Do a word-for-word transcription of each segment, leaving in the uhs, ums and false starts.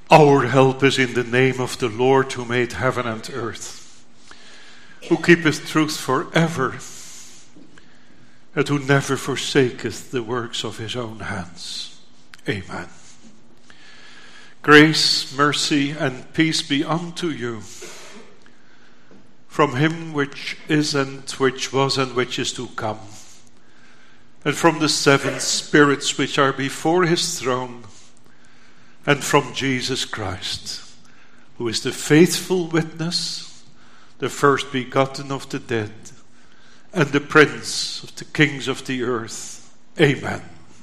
Our help is in the name of the Lord who made heaven and earth, who keepeth truth forever, and who never forsaketh the works of his own hands. Amen. Grace, mercy, and peace be unto you from him which is and which was and which is to come, and from the seven spirits which are before his throne, and from Jesus Christ, who is the faithful witness, the first begotten of the dead, and the Prince of the kings of the earth. Amen.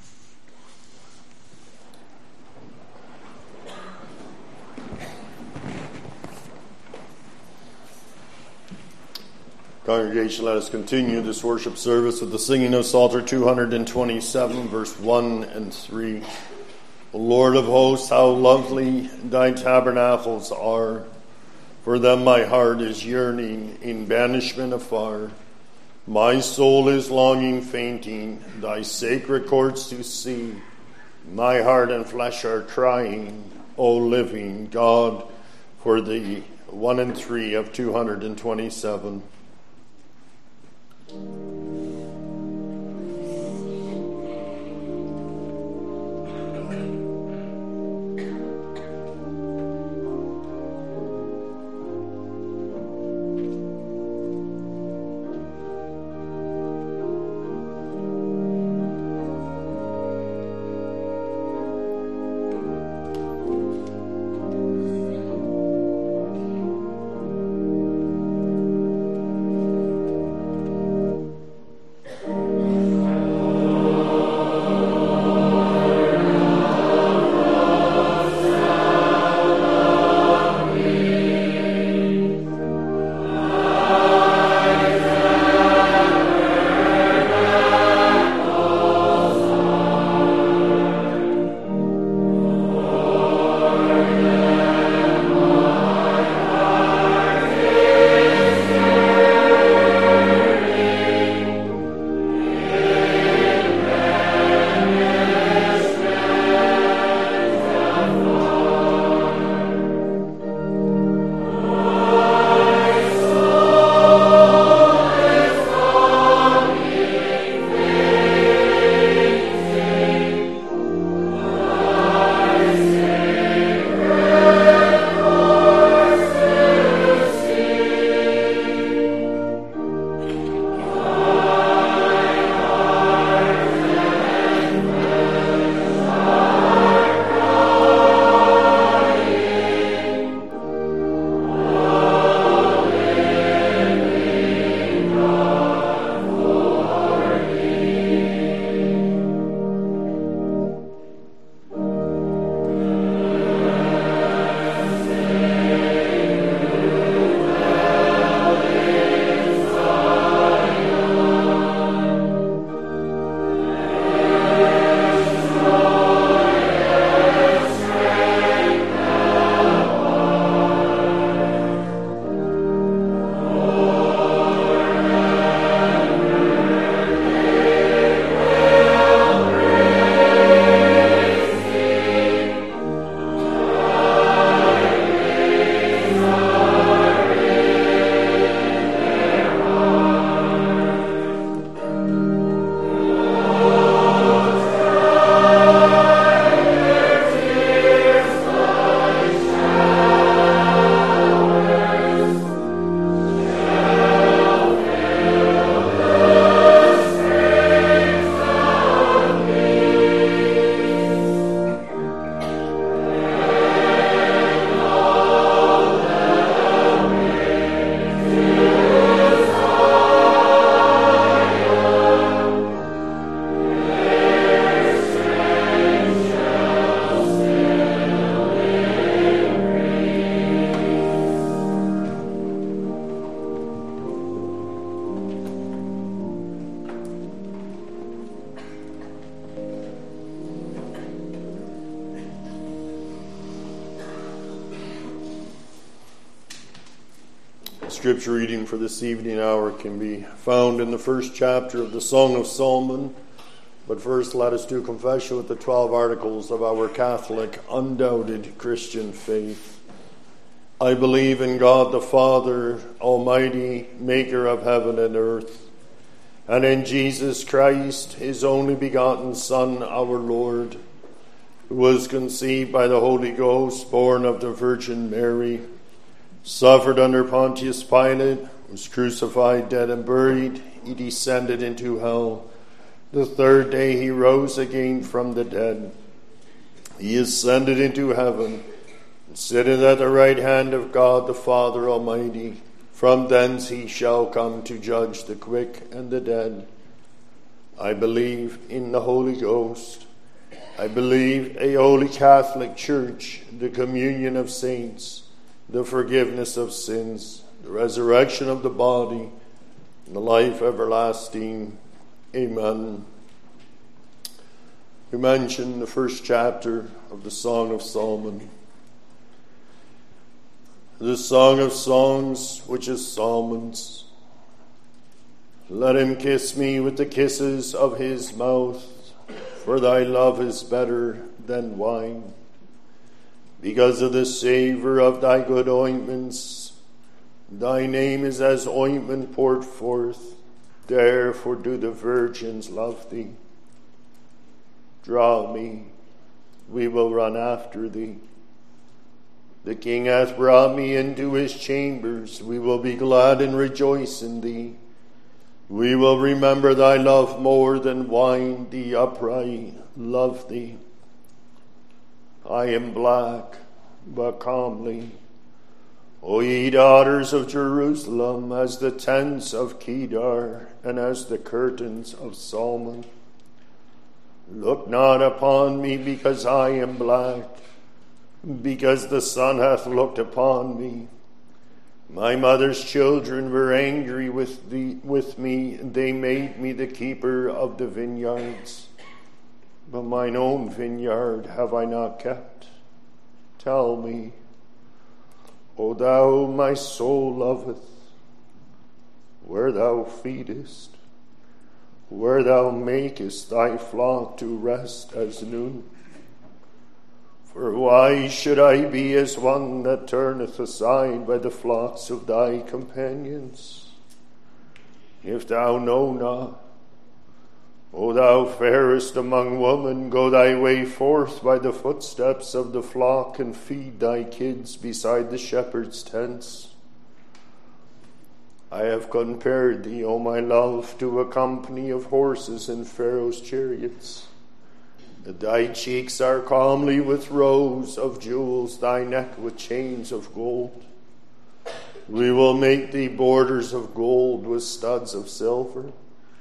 Congregation, let us continue this worship service with the singing of Psalter two twenty-seven, verse one and three. O Lord of hosts, how lovely thy tabernacles are! For them my heart is yearning in banishment afar. My soul is longing, fainting, thy sacred courts to see. My heart and flesh are crying, O living God, for thee. One and three of two twenty-seven. Scripture reading for this evening hour can be found in the first chapter of the Song of Solomon, But first, let us do confession with the twelve articles of our Catholic, undoubted Christian faith. I believe in God the Father, Almighty, maker of heaven and earth, and in Jesus Christ, his only begotten Son, our Lord, who was conceived by the Holy Ghost, born of the Virgin Mary, suffered under Pontius Pilate, was crucified, dead, and buried. He descended into hell. The third day he rose again from the dead. He ascended into heaven, and sitteth at the right hand of God the Father Almighty. From thence he shall come to judge the quick and the dead. I believe in the Holy Ghost. I believe a holy Catholic Church, the communion of saints, the forgiveness of sins, the resurrection of the body, and the life everlasting. Amen. We mention the first chapter of the Song of Solomon. The Song of Songs, which is Solomon's. Let him kiss me with the kisses of his mouth, for thy love is better than wine. Because of the savour of thy good ointments, thy name is as ointment poured forth. Therefore do the virgins love thee. Draw me, we will run after thee. The king hath brought me into his chambers. We will be glad and rejoice in thee. We will remember thy love more than wine. The upright love thee. I am black, but comely. O ye daughters of Jerusalem, as the tents of Kedar, and as the curtains of Solomon. Look not upon me because I am black, because the sun hath looked upon me. My mother's children were angry with thee, with me. They made me the keeper of the vineyards. But mine own vineyard have I not kept. Tell me, O thou my soul loveth, where thou feedest, where thou makest thy flock to rest as noon. For why should I be as one that turneth aside by the flocks of thy companions? If thou know not, O thou fairest among women, go thy way forth by the footsteps of the flock, and feed thy kids beside the shepherd's tents. I have compared thee, O my love, to a company of horses in Pharaoh's chariots. Thy cheeks are comely with rows of jewels, thy neck with chains of gold. We will make thee borders of gold with studs of silver.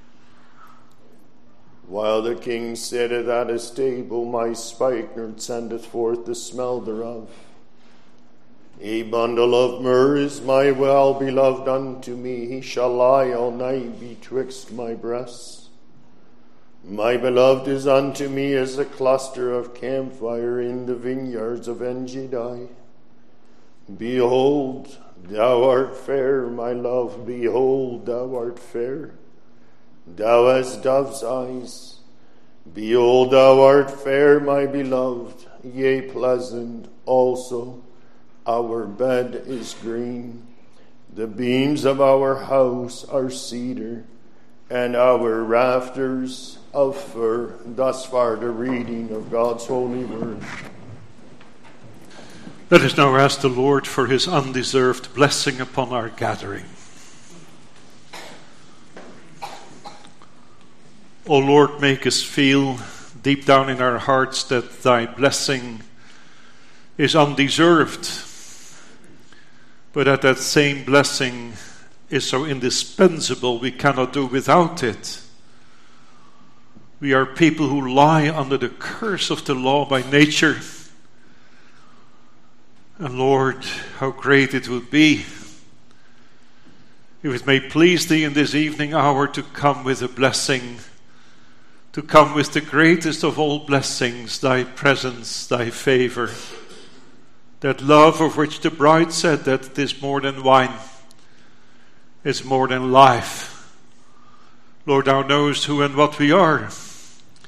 While the king sitteth at his table, my spikenard sendeth forth the smell thereof. A bundle of myrrh is my well-beloved unto me. He shall lie all night betwixt my breasts. My beloved is unto me as a cluster of camphire in the vineyards of En-gedi. Behold, thou art fair, my love. Behold, thou art fair. Thou hast dove's eyes. Behold, thou art fair, my beloved, yea, pleasant also. Our bed is green. The beams of our house are cedar, and our rafters of fir. Thus far the reading of God's holy word. Let us now ask the Lord for his undeserved blessing upon our gathering. O Lord, make us feel deep down in our hearts that thy blessing is undeserved, but that that same blessing is so indispensable we cannot do without it. We are people who lie under the curse of the law by nature. And Lord, how great it would be if it may please thee in this evening hour to come with a blessing, to come with the greatest of all blessings, thy presence, thy favor, that love of which the bride said that it is more than wine, it's more than life. Lord, thou knowest who and what we are.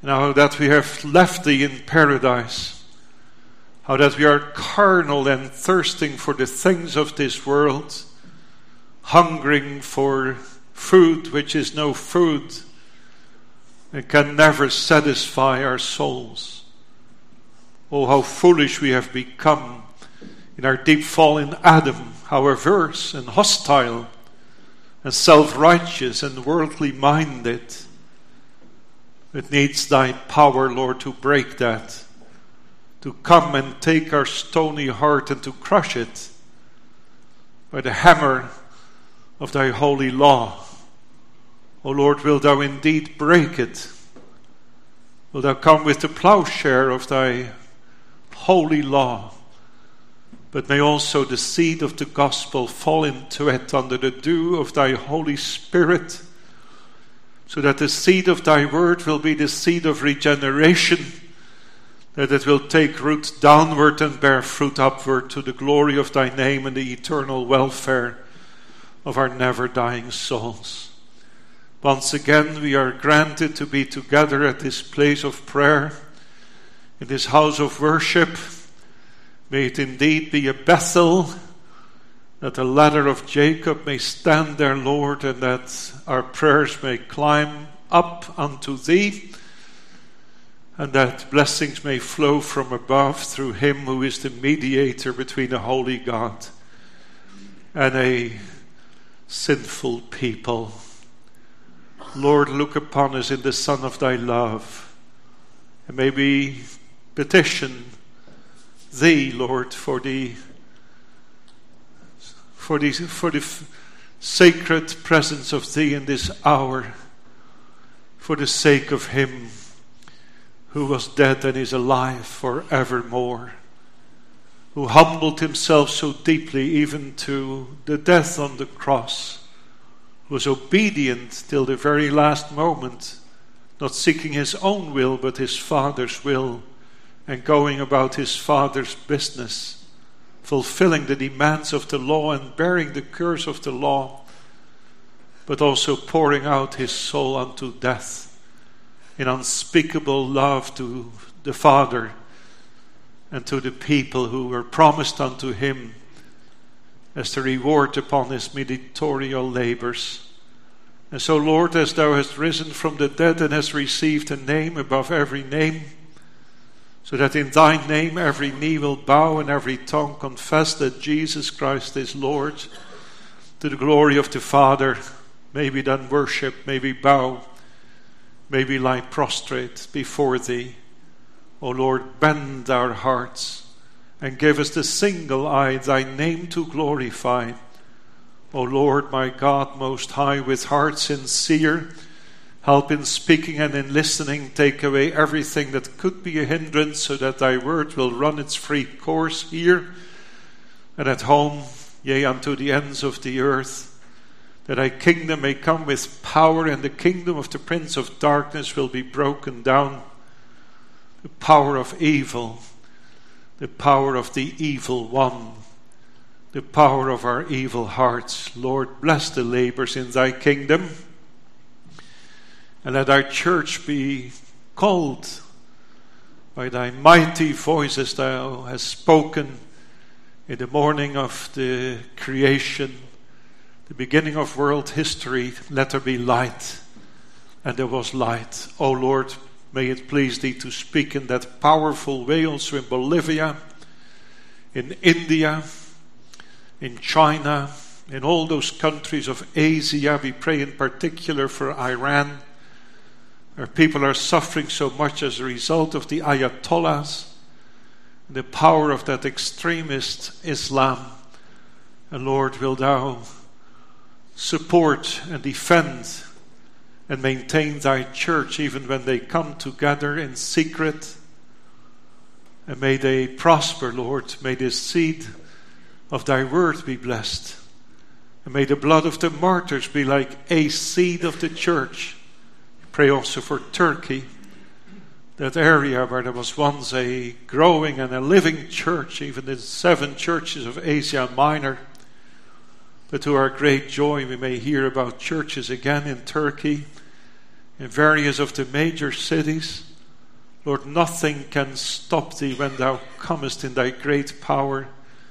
Now that we have left thee in paradise, how that we are carnal and thirsting for the things of this world, hungering for food which is no food and can never satisfy our souls. Oh, how foolish we have become in our deep fall in Adam, how averse and hostile and self-righteous and worldly minded. It needs thy power, Lord, to break that, to come and take our stony heart and to crush it by the hammer of thy holy law. O Lord, wilt thou indeed break it? Wilt thou come with the plowshare of thy holy law? But may also the seed of the gospel fall into it under the dew of thy Holy Spirit, so that the seed of thy word will be the seed of regeneration, that it will take root downward and bear fruit upward to the glory of thy name and the eternal welfare of our never-dying souls. Once again, we are granted to be together at this place of prayer, in this house of worship. May it indeed be a Bethel, that the ladder of Jacob may stand there, Lord, and that our prayers may climb up unto thee, and that blessings may flow from above through him who is the mediator between a holy God and a sinful people. Lord, look upon us in the Son of thy love, and may we petition thee, Lord, for the for the for the f- sacred presence of thee in this hour, for the sake of him who was dead and is alive forevermore, who humbled himself so deeply even to the death on the cross, was obedient till the very last moment, not seeking his own will but his Father's will, and going about his Father's business, fulfilling the demands of the law and bearing the curse of the law, but also pouring out his soul unto death in unspeakable love to the Father and to the people who were promised unto him as the reward upon his mediatorial labors. And so, Lord, as thou hast risen from the dead and hast received a name above every name, so that in thy name every knee will bow and every tongue confess that Jesus Christ is Lord, to the glory of the Father, may we then worship, may we bow, may we lie prostrate before thee. O Lord, bend our hearts and give us the single eye, thy name to glorify. O Lord, my God, most high, with heart sincere, help in speaking and in listening. Take away everything that could be a hindrance, so that thy word will run its free course here and at home, yea, unto the ends of the earth, that thy kingdom may come with power, and the kingdom of the prince of darkness will be broken down. The power of evil, the power of the evil one, the power of our evil hearts. Lord, bless the labors in thy kingdom, and let our church be called by thy mighty voice as thou hast spoken in the morning of the creation, the beginning of world history. Let there be light, and there was light. O Lord, may it please thee to speak in that powerful way also in Bolivia, in India, in China, in all those countries of Asia. We pray in particular for Iran. Our people are suffering so much as a result of the Ayatollahs, the power of that extremist Islam. And Lord, will thou support and defend and maintain thy church even when they come together in secret. And may they prosper, Lord. May the seed of thy word be blessed. And may the blood of the martyrs be like a seed of the church. Pray also for Turkey, that area where there was once a growing and a living church, even the seven churches of Asia Minor. But to our great joy, we may hear about churches again in Turkey, in various of the major cities. Lord, nothing can stop thee when thou comest in thy great power,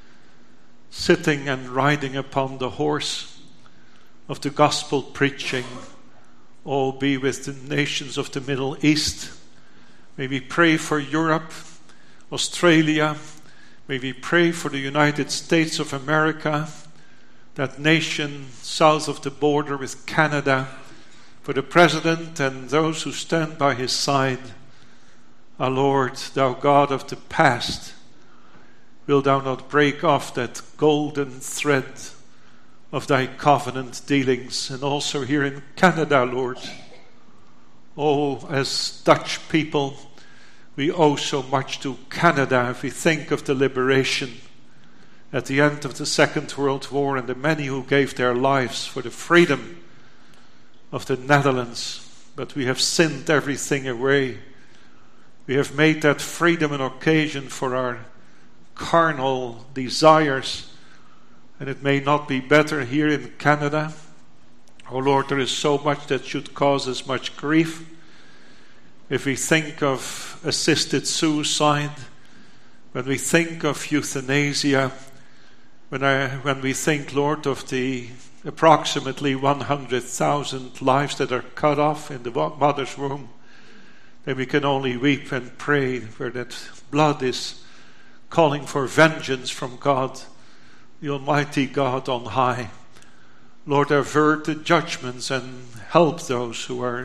sitting and riding upon the horse of the gospel preaching. Oh, be with the nations of the Middle East. May we pray for Europe, Australia. May we pray for the United States of America, that nation south of the border with Canada, for the President and those who stand by his side. Our Lord, thou God of the past, wilt thou not break off that golden thread of thy covenant dealings, and also here in Canada, Lord. Oh, as Dutch people, we owe so much to Canada if we think of the liberation at the end of the Second World War and the many who gave their lives for the freedom of the Netherlands. But we have sinned everything away. We have made that freedom an occasion for our carnal desires, and it may not be better here in Canada. Oh Lord, there is so much that should cause us much grief. If we think of assisted suicide, when we think of euthanasia, when, I, when we think, Lord, of the approximately one hundred thousand lives that are cut off in the mother's womb, then we can only weep and pray where that blood is calling for vengeance from God, the Almighty God on high. Lord, avert the judgments and help those who are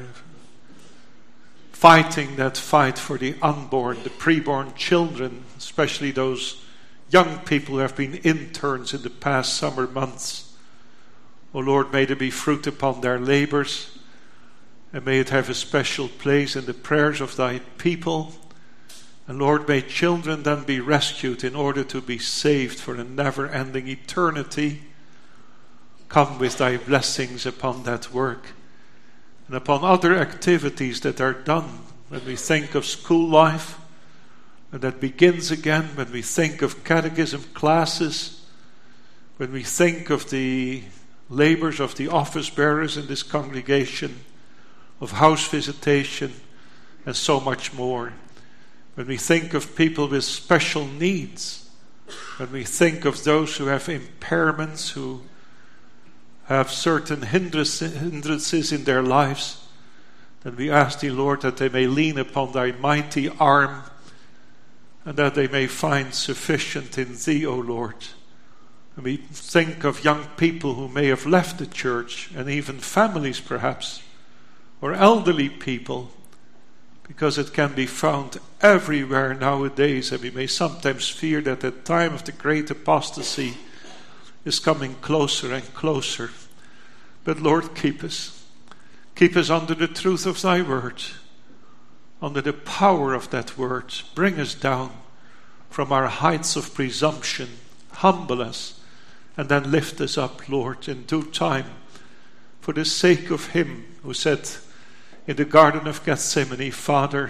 fighting that fight for the unborn, the preborn children, especially those young people who have been interns in the past summer months. O Lord, may there be fruit upon their labors, and may it have a special place in the prayers of thy people. And Lord, may children then be rescued in order to be saved for a never-ending eternity. Come with thy blessings upon that work and upon other activities that are done when we think of school life, and that begins again when we think of catechism classes, when we think of the labors of the office bearers in this congregation, of house visitation, and so much more. When we think of people with special needs, when we think of those who have impairments, who have certain hindrances in their lives, then we ask thee, Lord, that they may lean upon thy mighty arm, and that they may find sufficient in thee, O Lord. And we think of young people who may have left the church, and even families perhaps, or elderly people, because it can be found everywhere nowadays, and we may sometimes fear that the time of the great apostasy is coming closer and closer. But Lord, keep us. Keep us under the truth of thy word, under the power of that word. Bring us down from our heights of presumption, humble us, and then lift us up, Lord, in due time, for the sake of him who said in the Garden of Gethsemane, Father,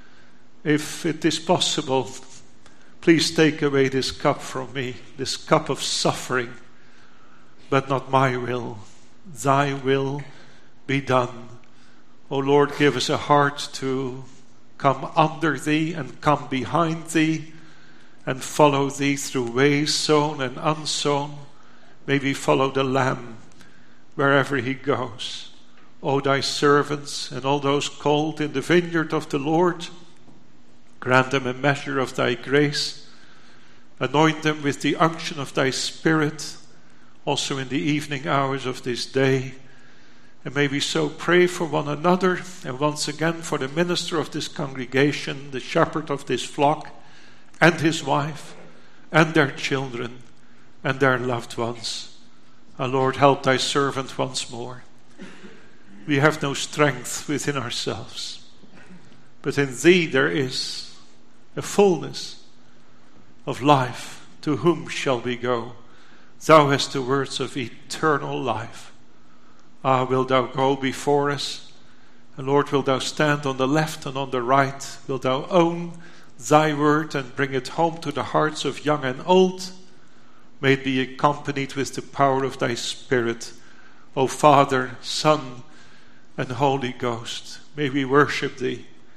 if it is possible, please take away this cup from me, this cup of suffering, but not my will, thy will be done. O Lord, give us a heart to come under thee and come behind thee and follow thee through ways sown and unsown. May we follow the Lamb wherever he goes. O thy servants and all those called in the vineyard of the Lord, grant them a measure of thy grace. Anoint them with the unction of thy Spirit, also in the evening hours of this day. And may we so pray for one another, and once again for the minister of this congregation, the shepherd of this flock, and his wife, and their children, and their loved ones. Our Lord, help thy servant once more. We have no strength within ourselves, but in thee there is a fullness of life. To whom shall we go? Thou hast the words of eternal life. Ah, wilt thou go before us? And Lord, wilt thou stand on the left and on the right? Wilt thou own thy word and bring it home to the hearts of young and old? May it be accompanied with the power of thy Spirit. O Father, Son, and Holy Ghost, may we worship thee.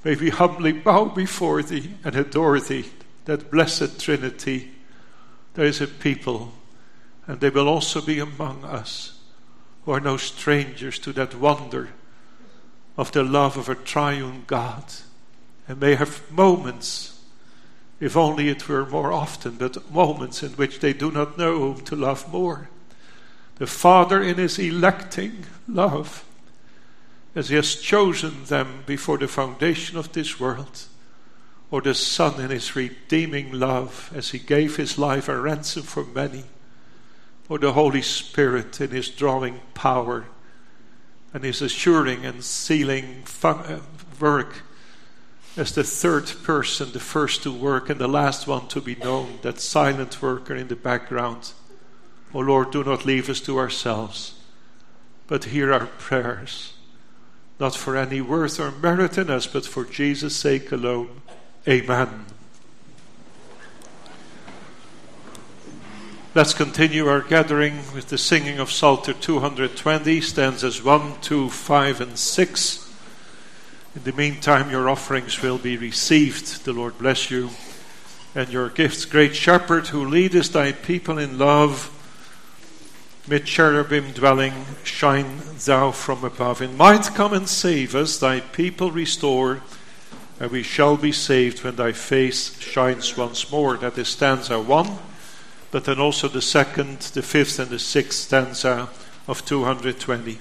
May we humbly bow before thee and adore thee, that blessed Trinity. There is a people, and they will also be among us, who are no strangers to that wonder of the love of a triune God, and may have moments, if only it were more often, but moments in which they do not know whom to love more. The Father in his electing love, as he has chosen them before the foundation of this world, or the Son in his redeeming love, as he gave his life a ransom for many, or the Holy Spirit in his drawing power and his assuring and sealing fun- work as the third person, the first to work and the last one to be known, that silent worker in the background. O Lord, do not leave us to ourselves, but hear our prayers, not for any worth or merit in us, but for Jesus' sake alone. Amen. Let's continue our gathering with the singing of Psalter two hundred twenty, stanzas one, two, five, and six. In the meantime, your offerings will be received. The Lord bless you and your gifts. Great Shepherd, who leadest thy people in love, mid cherubim dwelling, shine thou from above. In might come and save us, thy people restore, and we shall be saved when thy face shines once more. That is stanza one, but then also the second, the fifth, and the sixth stanza of two hundred twenty.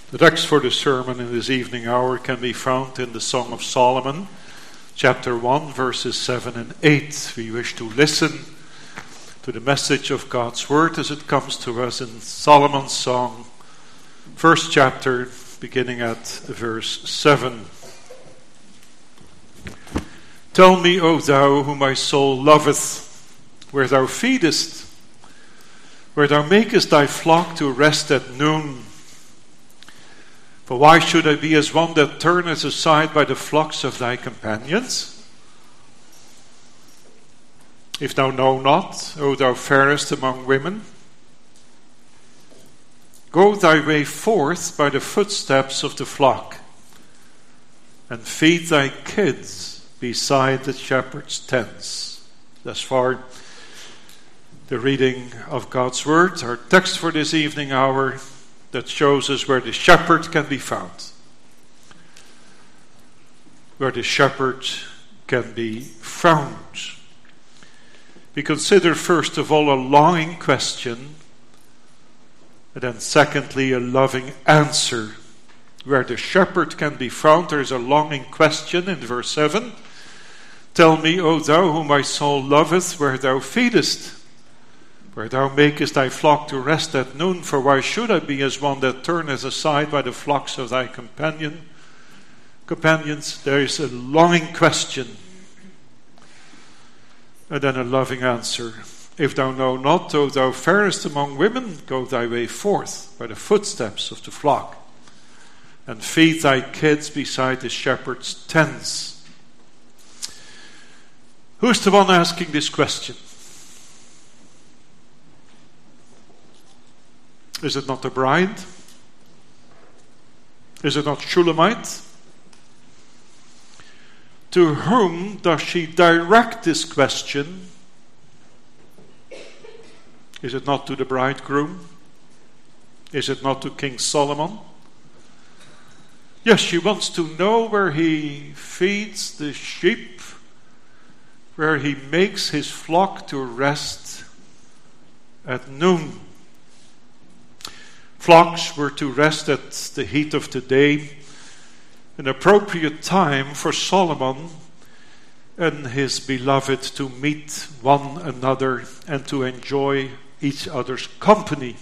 The text for the sermon in this evening hour can be found in the Song of Solomon, chapter one, verses seven and eight. We wish to listen to the message of God's Word as it comes to us in Solomon's Song, first chapter, beginning at verse seven. Tell me, O thou, whom my soul loveth, where thou feedest, where thou makest thy flock to rest at noon. For why should I be as one that turneth aside by the flocks of thy companions? If thou know not, O thou fairest among women, go thy way forth by the footsteps of the flock, and feed thy kids beside the shepherd's tents. Thus far, the reading of God's Word, our text for this evening hour, that shows us where the shepherd can be found. Where the shepherd can be found. We consider first of all a longing question, and then secondly a loving answer. Where the shepherd can be found, there is a longing question in verse seven. Tell me, O thou whom my soul loveth, where thou feedest, where thou makest thy flock to rest at noon. For why should I be as one that turneth aside by the flocks of thy companion? Companions, there is a longing question, and then a loving answer. If thou know not, O thou fairest among women, go thy way forth by the footsteps of the flock, and feed thy kids beside the shepherd's tents. Who's the one asking this question? Is it not the bride? Is it not Shulamite? To whom does she direct this question? Is it not to the bridegroom? Is it not to King Solomon? Yes, she wants to know where he feeds the sheep, where he makes his flock to rest at noon. Flocks were to rest at the heat of the day, an appropriate time for Solomon and his beloved to meet one another and to enjoy each other's company.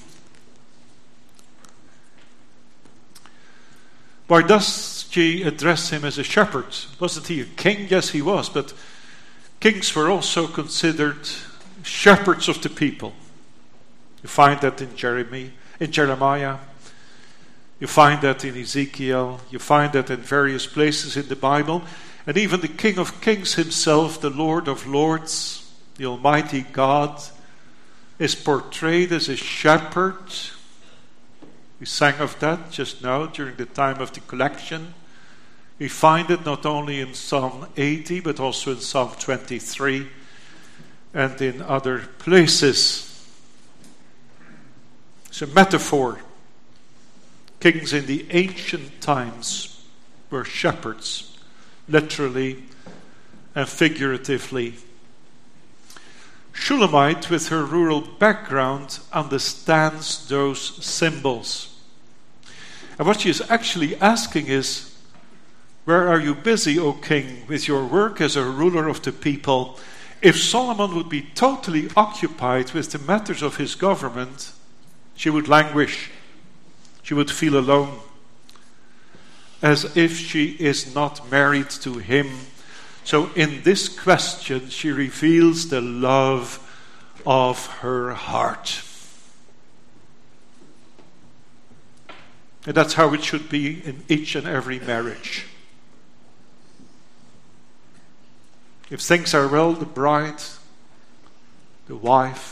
Why does she address him as a shepherd? Wasn't he a king? Yes, he was, but kings were also considered shepherds of the people. You find that in Jeremy. In Jeremiah, you find that in Ezekiel, you find that in various places in the Bible, and even the King of Kings himself, the Lord of Lords, the Almighty God, is portrayed as a shepherd. We sang of that just now during the time of the collection. We find it not only in Psalm eighty, but also in Psalm twenty-three and in other places. It's a metaphor. Kings in the ancient times were shepherds, literally and figuratively. Shulamite, with her rural background, understands those symbols. And what she is actually asking is, where are you busy, O king, with your work as a ruler of the people? If Solomon would be totally occupied with the matters of his government, she would languish. She would feel alone, as if she is not married to him. So in this question, she reveals the love of her heart. And that's how it should be in each and every marriage. If things are well, the bride, the wife,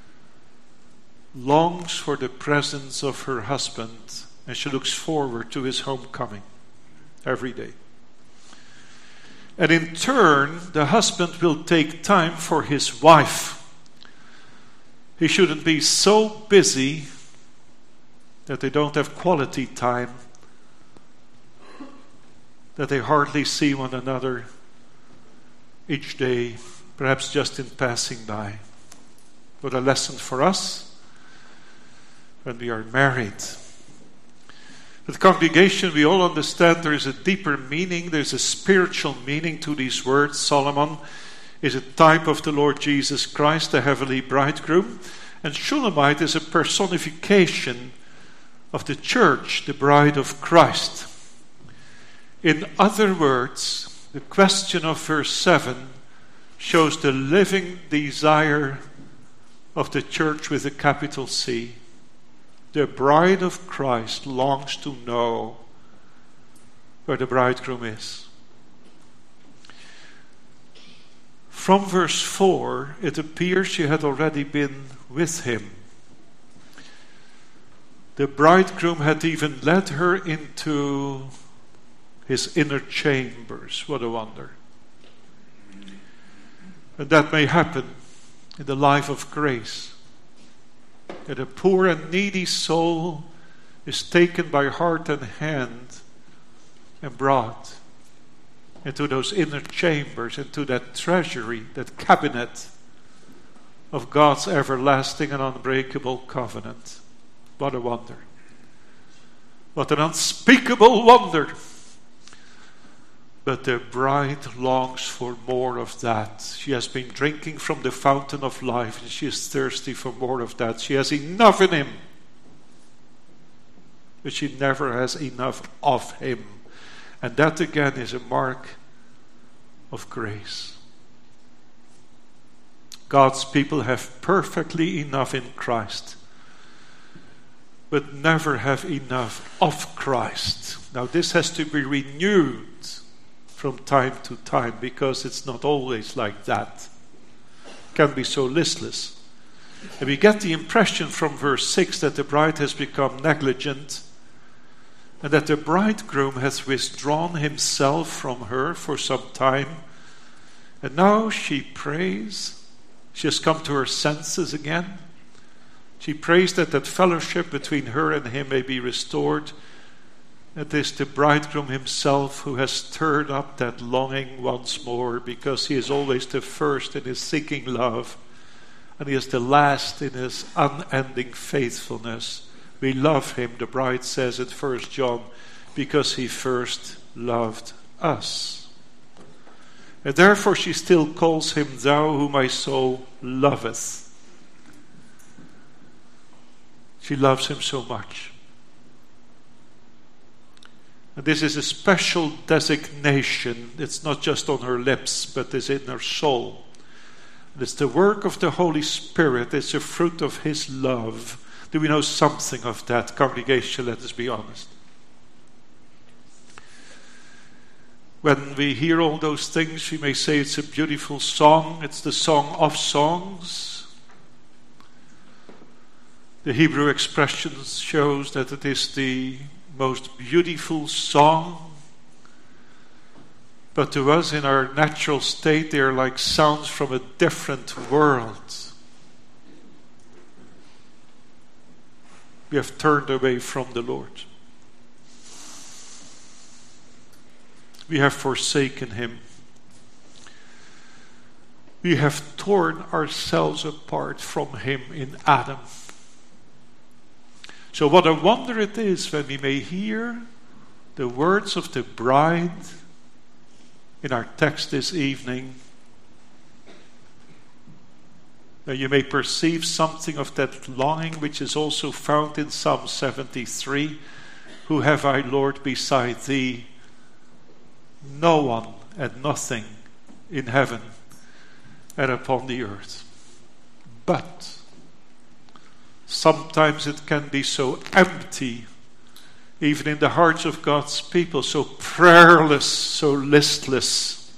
longs for the presence of her husband, and she looks forward to his homecoming every day. And in turn, the husband will take time for his wife. He shouldn't be so busy that they don't have quality time, that they hardly see one another each day, perhaps just in passing by. What a lesson for us when we are married. The congregation, we all understand there is a deeper meaning, there's a spiritual meaning to these words. Solomon is a type of the Lord Jesus Christ, the heavenly bridegroom, and Shulamite is a personification of the church, the bride of Christ. In other words, the question of verse seven shows the living desire of the church with a capital C. The bride of Christ longs to know where the bridegroom is. From verse four, it appears she had already been with him. The bridegroom had even led her into his inner chambers. What a wonder. And that may happen in the life of grace. That a poor and needy soul is taken by heart and hand and brought into those inner chambers, into that treasury, that cabinet of God's everlasting and unbreakable covenant. What a wonder. What an unspeakable wonder. But the bride longs for more of that. She has been drinking from the fountain of life, and she is thirsty for more of that. She has enough in him, but she never has enough of him. And that again is a mark of grace. God's people have perfectly enough in Christ, but never have enough of Christ. Now this has to be renewed from time to time, because it's not always like that. It can be so listless. And we get the impression from verse six that the bride has become negligent, and that the bridegroom has withdrawn himself from her for some time. And now she prays. She has come to her senses again. She prays that that fellowship between her and him may be restored. It is the bridegroom himself who has stirred up that longing once more, because he is always the first in his seeking love, and he is the last in his unending faithfulness. We love him, the bride says in First John, because he first loved us. And therefore she still calls him thou whom my soul loveth. She loves him so much. And this is a special designation. It's not just on her lips, but it's in her soul. And it's the work of the Holy Spirit. It's a fruit of his love. Do we know something of that, congregation? Let us be honest. When we hear all those things, we may say it's a beautiful song. It's the song of songs. The Hebrew expression shows that it is the most beautiful song. But to us in our natural state, they are like sounds from a different world. We have turned away from the Lord. We have forsaken him. We have torn ourselves apart from him in Adam. So what a wonder it is when we may hear the words of the bride in our text this evening. Now you may perceive something of that longing which is also found in Psalm seventy-three. Who have I, Lord, beside thee? No one and nothing in heaven and upon the earth. But sometimes it can be so empty, even in the hearts of God's people, so prayerless, so listless.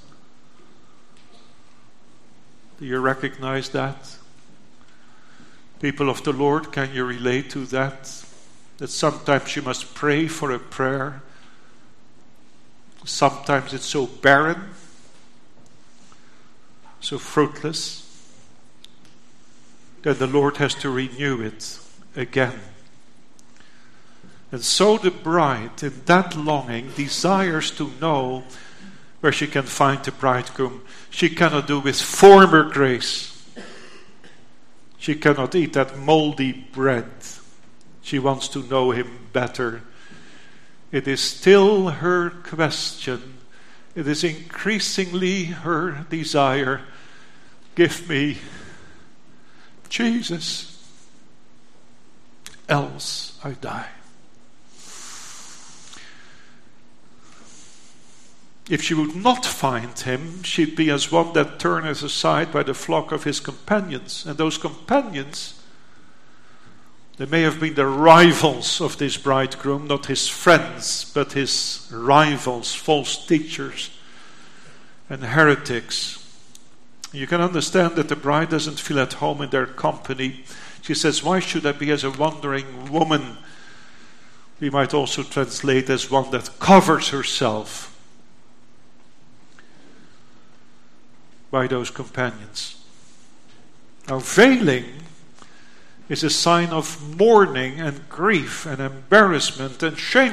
Do you recognize that? People of the Lord, can you relate to that? That sometimes you must pray for a prayer. Sometimes it's so barren, so fruitless, that the Lord has to renew it again. And so the bride, in that longing, desires to know where she can find the bridegroom. She cannot do with former grace. She cannot eat that moldy bread. She wants to know him better. it is still her question. It is increasingly her desire. Give me Jesus, else I die. If she would not find him, she'd be as one that turneth aside by the flock of his companions. And those companions, they may have been the rivals of this bridegroom, not his friends, but his rivals, false teachers and heretics. You can understand that the bride doesn't feel at home in their company. She says, why should I be as a wandering woman? We might also translate as one that covers herself by those companions. Now, veiling is a sign of mourning and grief and embarrassment and shame.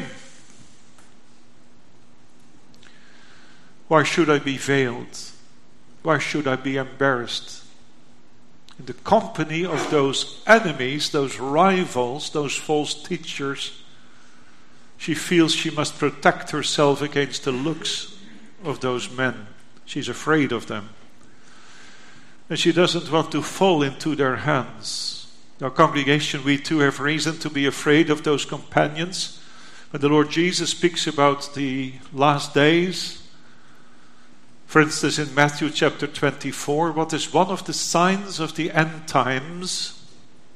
Why should I be veiled? Why should I be embarrassed? In the company of those enemies, those rivals, those false teachers, she feels she must protect herself against the looks of those men. She's afraid of them. And she doesn't want to fall into their hands. Our congregation, we too have reason to be afraid of those companions. When the Lord Jesus speaks about the last days, for instance in Matthew chapter twenty-four, what is one of the signs of the end times?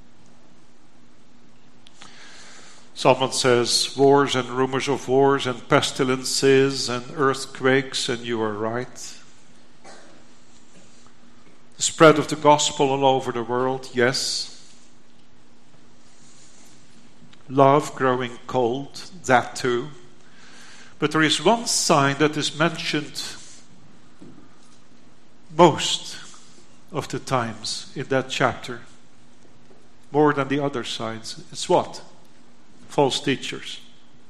Someone says wars and rumors of wars and pestilences and earthquakes, and you are right. The spread of the gospel all over the world, yes. Love growing cold, that too. But there is one sign that is mentioned most of the times in that chapter, more than the other signs. It's what? False teachers,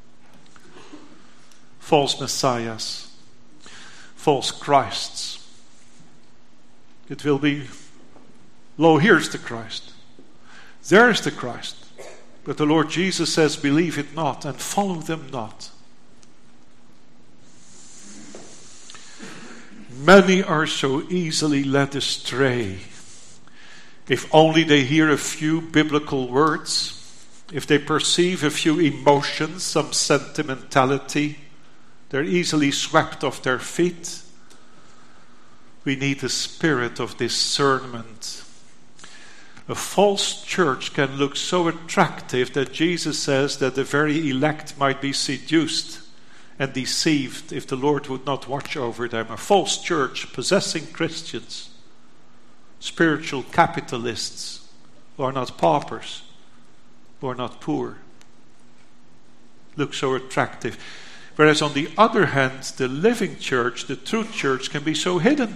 false messiahs, false Christs. It will be, lo, here's the Christ. There's the Christ. But the Lord Jesus says, believe it not and follow them not. Many are so easily led astray. If only they hear a few biblical words, if they perceive a few emotions, some sentimentality, they're easily swept off their feet. We need a spirit of discernment. A false church can look so attractive that Jesus says that the very elect might be seduced and deceived if the Lord would not watch over them. A false church possessing Christians, spiritual capitalists who are not paupers, who are not poor, look so attractive. Whereas on the other hand, the living church, the true church, can be so hidden.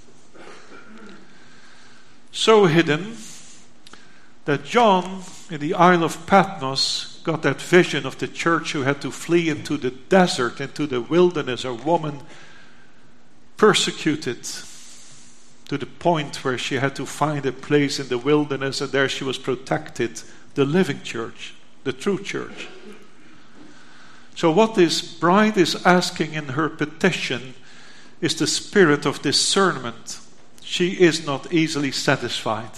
So hidden that John in the Isle of Patmos got that vision of the church who had to flee into the desert, into the wilderness, a woman persecuted to the point where she had to find a place in the wilderness, and there she was protected. The living church, the true church. So what this bride is asking in her petition is the spirit of discernment. She is not easily satisfied.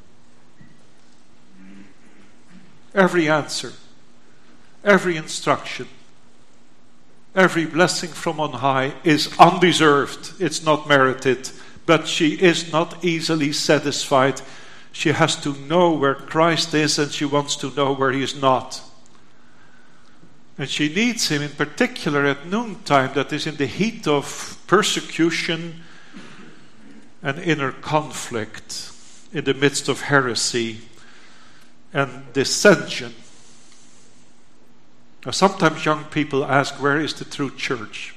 Every answer, every instruction, every blessing from on high is undeserved. It's not merited, but she is not easily satisfied. She has to know where Christ is, and she wants to know where he is not. And she needs him in particular at noontime, that is in the heat of persecution and inner conflict, in the midst of heresy and dissension. Now, sometimes young people ask, where is the true church?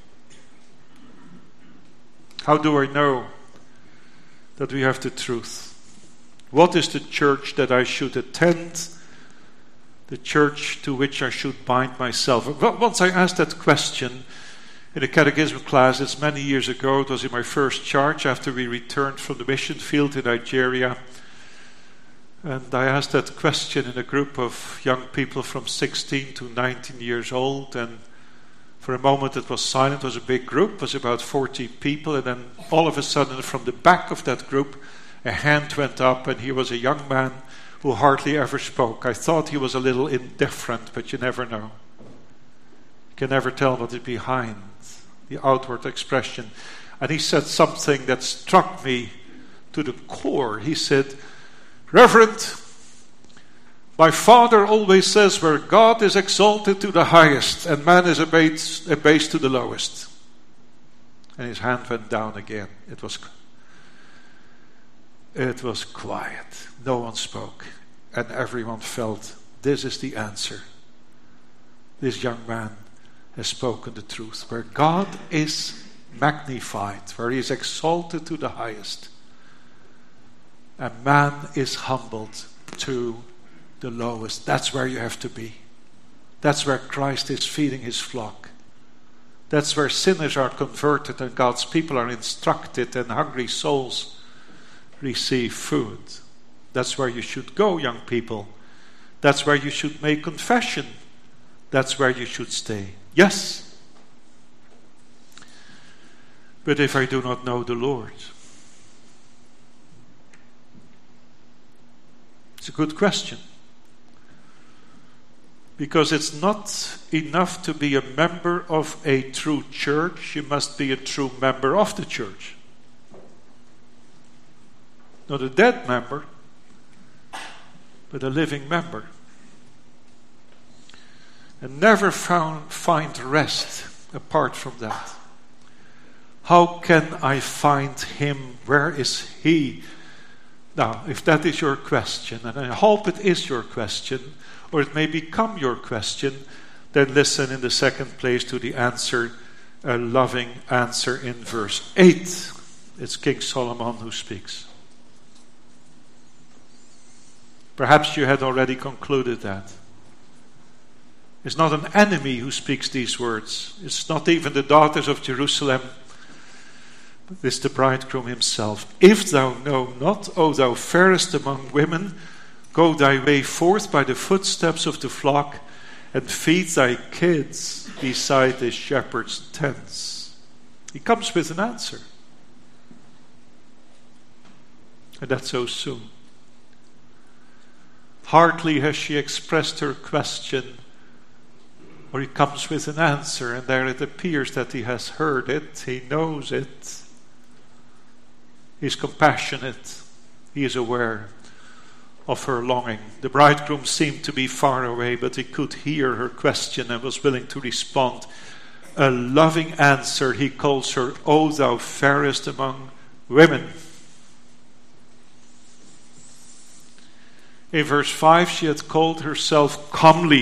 How do I know that we have the truth? What is the church that I should attend? The church to which I should bind myself? Once I asked that question in a catechism class, it's many years ago. It was in my first charge after we returned from the mission field in Nigeria. And I asked that question in a group of young people from sixteen to nineteen years old, and for a moment it was silent. It was a big group, it was about forty people, and then all of a sudden from the back of that group a hand went up, and he was a young man who hardly ever spoke. I thought he was a little indifferent, but you never know. You can never tell what is behind the outward expression. And he said something that struck me to the core. He said, "Reverend, my father always says where God is exalted to the highest and man is abased, abased to the lowest." And his hand went down again. It was it was quiet. No one spoke. And everyone felt, this is the answer. This young man has spoken the truth. Where God is magnified, where he is exalted to the highest, and man is humbled to the lowest. That's where you have to be. That's where Christ is feeding his flock. That's where sinners are converted and God's people are instructed and hungry souls receive food. That's where you should go, young people. That's where you should make confession. That's where you should stay. Yes. But if I do not know the Lord? It's a good question. Because it's not enough to be a member of a true church. You must be a true member of the church. Not a dead member, but a living member. And never found, find rest apart from that. How can I find him? Where is he? Now, if that is your question, and I hope it is your question, or it may become your question, then listen in the second place to the answer, a loving answer in verse eight. It's King Solomon who speaks. Perhaps you had already concluded that. It's not an enemy who speaks these words. It's not even the daughters of Jerusalem. But it's the bridegroom himself. If thou know not, O thou fairest among women, go thy way forth by the footsteps of the flock, and feed thy kids beside the shepherd's tents. He comes with an answer. And that's so soon. Hardly has she expressed her question, or he comes with an answer, and there it appears that he has heard it, he knows it. He's compassionate. He is aware of her longing. The bridegroom seemed to be far away, but he could hear her question and was willing to respond. A loving answer. He calls her, O thou fairest among women. In verse five, she had called herself comely.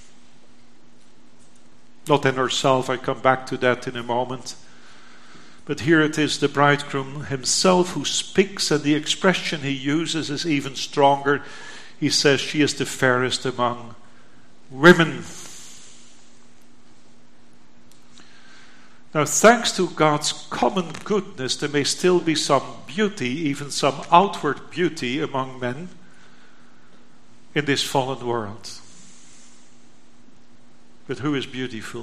Not in herself, I come back to that in a moment. But here it is the bridegroom himself who speaks, and the expression he uses is even stronger. He says she is the fairest among women. Now, thanks to God's common goodness, there may still be some beauty, even some outward beauty among men in this fallen world. But who is beautiful?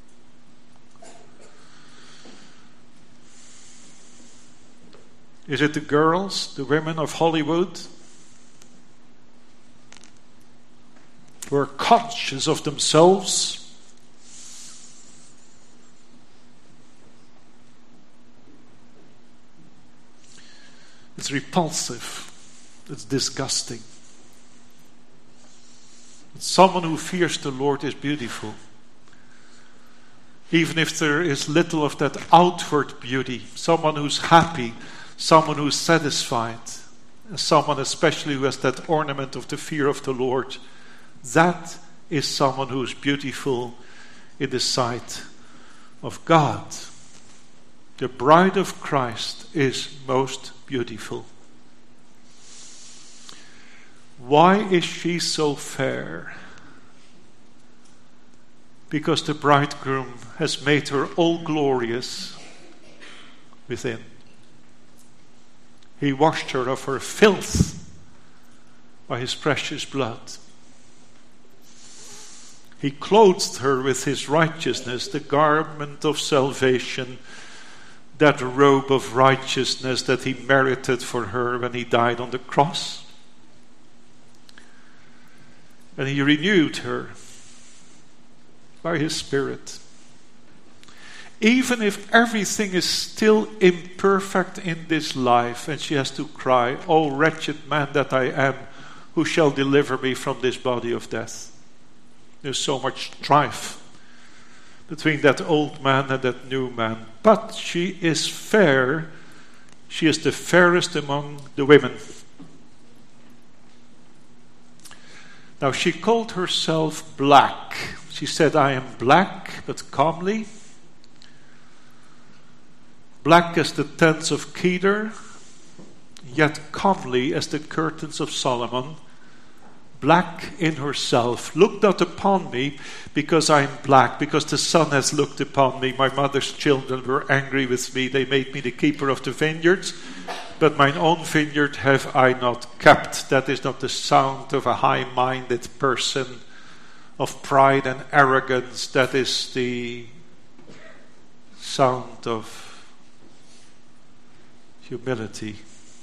Is it the girls, the women of Hollywood, who are conscious of themselves? It's repulsive. It's disgusting. But someone who fears the Lord is beautiful. Even if there is little of that outward beauty. Someone who's happy. Someone who's satisfied. Someone especially who has that ornament of the fear of the Lord. That is someone who is beautiful in the sight of God. The bride of Christ is most beautiful. Why is she so fair? Because the bridegroom has made her all glorious within. He washed her of her filth by his precious blood. He clothed her with his righteousness, the garment of salvation, that robe of righteousness that he merited for her when he died on the cross. And he renewed her by his Spirit. Even if everything is still imperfect in this life, and she has to cry, "O wretched man that I am, who shall deliver me from this body of death?" There's so much strife between that old man and that new man. But she is fair. She is the fairest among the women. Now she called herself black. She said, "I am black, but comely. Black as the tents of Kedar, yet comely as the curtains of Solomon. Black in herself. Look not upon me, because I am black, because the sun has looked upon me. My mother's children were angry with me. They made me the keeper of the vineyards, but mine own vineyard have I not kept." That is not the sound of a high-minded person, of pride and arrogance. That is the sound of humility.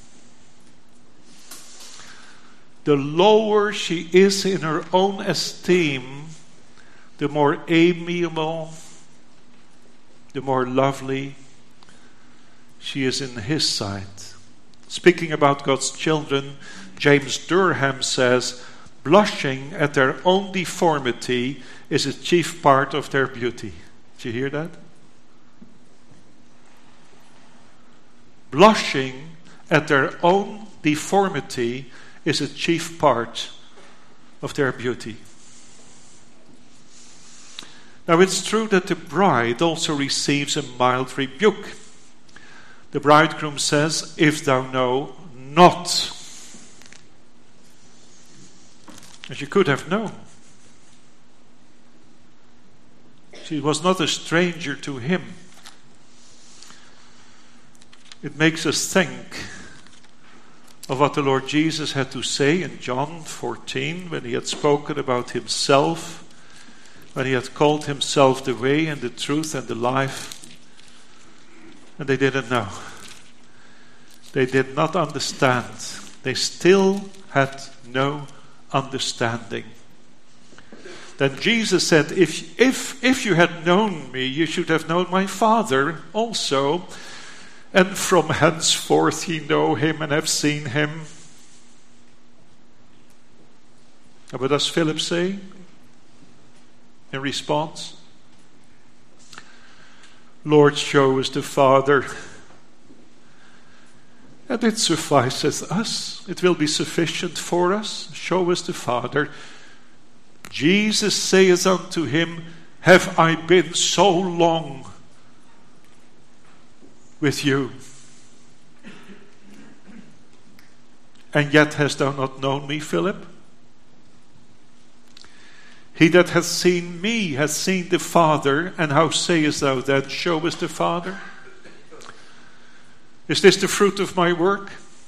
The lower she is in her own esteem, the more amiable, the more lovely she is in his sight. Speaking about God's children, James Durham says, "Blushing at their own deformity is a chief part of their beauty." Did you hear that? Blushing at their own deformity is a chief part of their beauty. Now it's true that the bride also receives a mild rebuke. The bridegroom says, "If thou know not." And she could have known. She was not a stranger to him. It makes us think of what the Lord Jesus had to say in John fourteen, when he had spoken about himself, when he had called himself the way and the truth and the life. And they didn't know. They did not understand. They still had no understanding. Then Jesus said, if, if, if you had known me, you should have known my Father also. And from henceforth ye know him and have seen him. And what does Philip say in response? "Lord, show us the Father, and it sufficeth us. It will be sufficient for us. Show us the Father." Jesus saith unto him, "Have I been so long with you, and yet hast thou not known me, Philip? He that hath seen me hath seen the Father, and how sayest thou then, show us the Father? Is this the fruit of my work?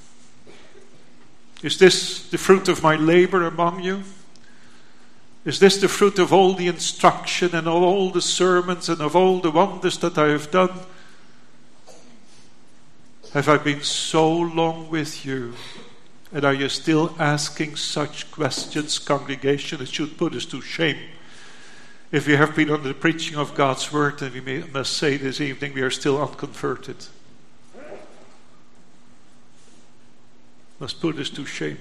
Is this the fruit of my labor among you? Is this the fruit of all the instruction and of all the sermons and of all the wonders that I have done? Have I been so long with you? And are you still asking such questions, congregation? It should put us to shame. If we have been under the preaching of God's word, and we may, must say this evening, we are still unconverted. Must put us to shame.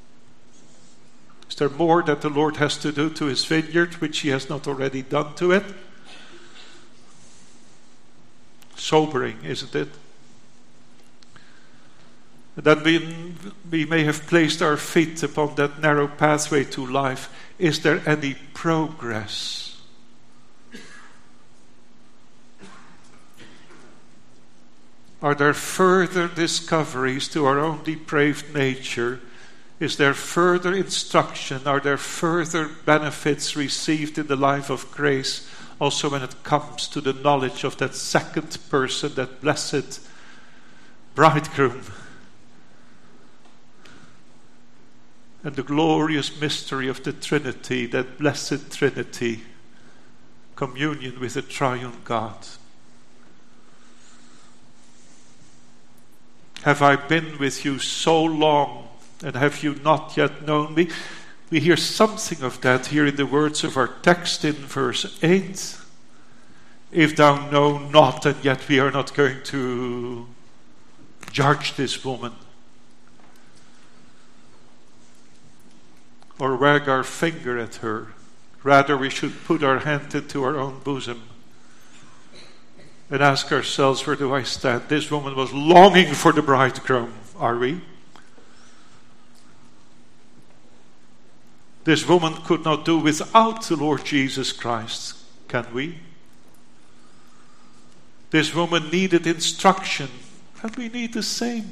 Is there more that the Lord has to do to his vineyard, which he has not already done to it? Sobering, isn't it? That we, we may have placed our feet upon that narrow pathway to life. Is there any progress? Are there further discoveries to our own depraved nature? Is there further instruction? Are there further benefits received in the life of grace, also when it comes to the knowledge of that second person, that blessed bridegroom? and the glorious mystery of the Trinity, that blessed Trinity, communion with the triune God. Have I been with you so long, and have you not yet known me? We hear something of that here in the words of our text in verse eight. If thou know not, and yet we are not going to judge this woman or wag our finger at her. Rather, we should put our hand into our own bosom and ask ourselves, where do I stand? This woman was longing for the bridegroom. Are we? This woman could not do without the Lord Jesus Christ. Can we? This woman needed instruction, and we need the same.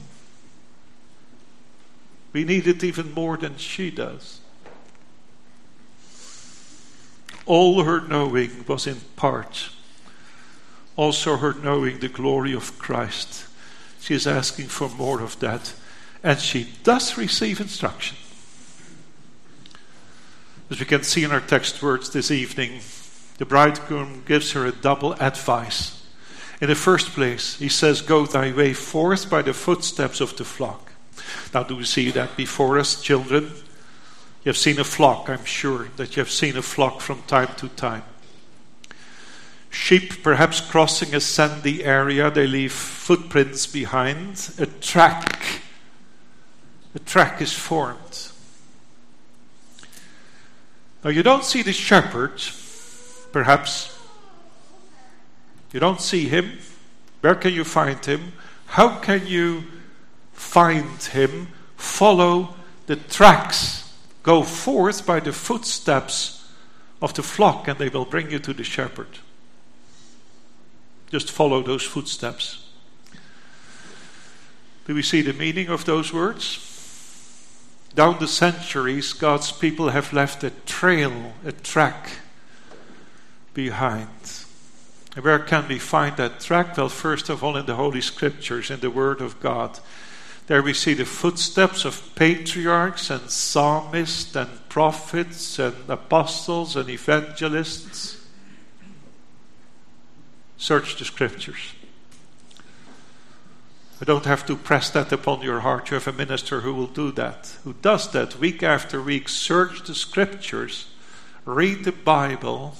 We need it even more than she does. All her knowing was in part. Also her knowing the glory of Christ. She is asking for more of that. And she does receive instruction. As we can see in our text words this evening, the bridegroom gives her a double advice. In the first place, he says, go thy way forth by the footsteps of the flock. Now, do we see that before us, children? You have seen a flock, I'm sure that you have seen a flock from time to time. Sheep perhaps crossing a sandy area, they leave footprints behind. A track. A track is formed. Now, you don't see the shepherd, perhaps. You don't see him. Where can you find him? How can you find him? Follow the tracks. Go forth by the footsteps of the flock, and they will bring you to the shepherd. Just follow those footsteps. Do we see the meaning of those words? Down the centuries, God's people have left a trail, a track behind. And where can we find that track? Well, first of all, in the Holy Scriptures, in the Word of God. There we see the footsteps of patriarchs and psalmists and prophets and apostles and evangelists. Search the Scriptures. I don't have to press that upon your heart. You have a minister who will do that, who does that week after week. Search the Scriptures, read the Bible,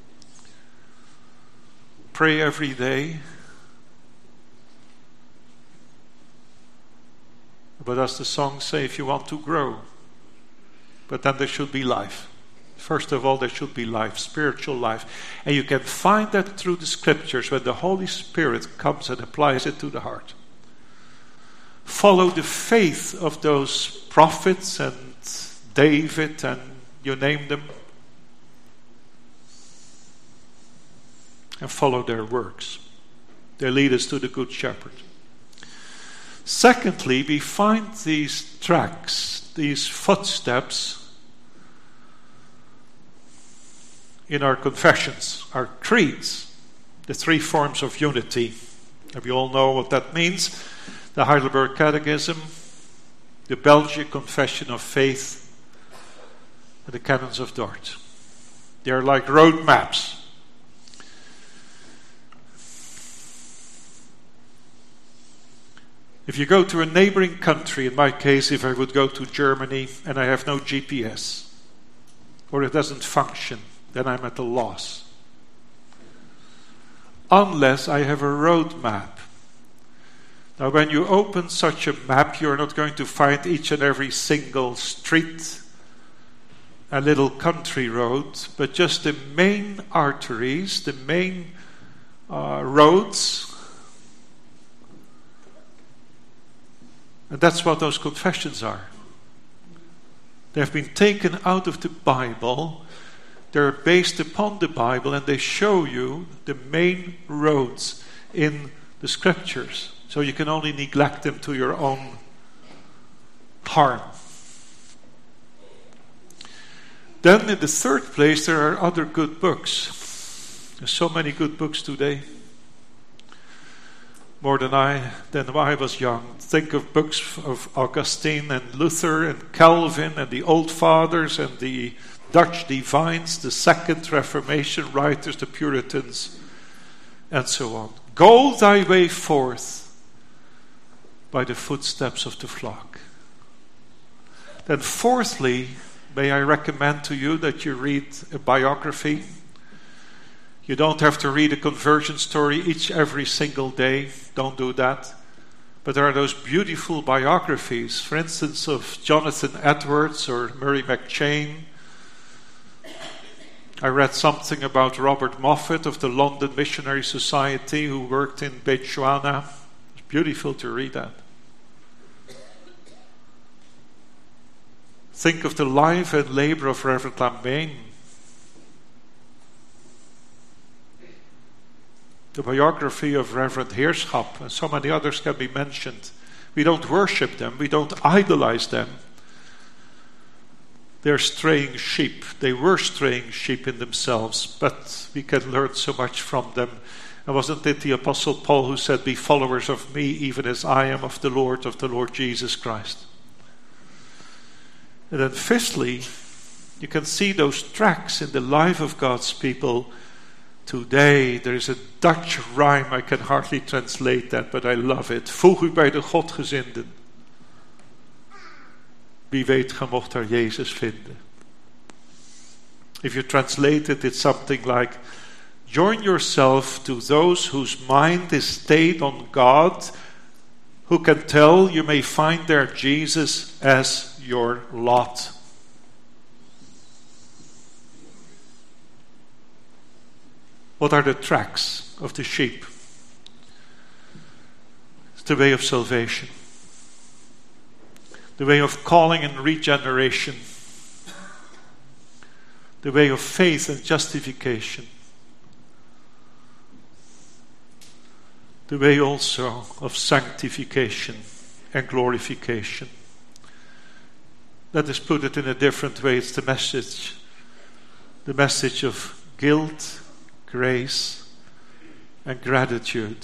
pray every day. But as the song says, if you want to grow, but then there should be life. First of all, there should be life, spiritual life. And you can find that through the Scriptures when the Holy Spirit comes and applies it to the heart. Follow the faith of those prophets and David and you name them. And follow their works. They lead us to the Good Shepherd. Secondly, we find these tracks, these footsteps in our confessions, our creeds, the three forms of unity. And we all know what that means. The Heidelberg Catechism, the Belgian Confession of Faith, and the Canons of Dort. They are like road maps. If you go to a neighboring country, in my case, if I would go to Germany and I have no G P S, or it doesn't function, then I'm at a loss. Unless I have a road map. Now, when you open such a map, you're not going to find each and every single street and little country road, but just the main arteries, the main uh, roads. And that's what those confessions are. They have been taken out of the Bible. They're based upon the Bible, and they show you the main roads in the Scriptures. So you can only neglect them to your own harm. Then in the third place, there are other good books. There's so many good books today. more than I than when I was young. Think of books of Augustine and Luther and Calvin and the Old Fathers and the Dutch divines, the Second Reformation writers, the Puritans, and so on. Go thy way forth by the footsteps of the flock. Then fourthly, may I recommend to you that you read a biography. You don't have to read a conversion story each every single day. Don't do that. But there are those beautiful biographies, for instance, of Jonathan Edwards or Murray McCheyne. I read something about Robert Moffat of the London Missionary Society, who worked in Botswana. It's beautiful to read that. Think of the life and labor of Reverend Lambain. The biography of Reverend Heerschap, and so many others can be mentioned. We don't worship them, we don't idolize them. They're straying sheep. They were straying sheep in themselves, but we can learn so much from them. And wasn't it the Apostle Paul who said, "Be followers of me, even as I am of the Lord, of the Lord Jesus Christ"? And then fifthly, you can see those tracks in the life of God's people today. There is a Dutch rhyme, I can hardly translate that, but I love it. Voeg u bij de Godgezinden. Wie weet, ge mocht daar Jezus vinden. If you translate it, it's something like, join yourself to those whose mind is stayed on God, who can tell you may find there Jesus as your lot. What are the tracks of the sheep? It's the way of salvation. The way of calling and regeneration. The way of faith and justification. The way also of sanctification and glorification. Let us put it in a different way. It's the message. The message of guilt, grace, and gratitude.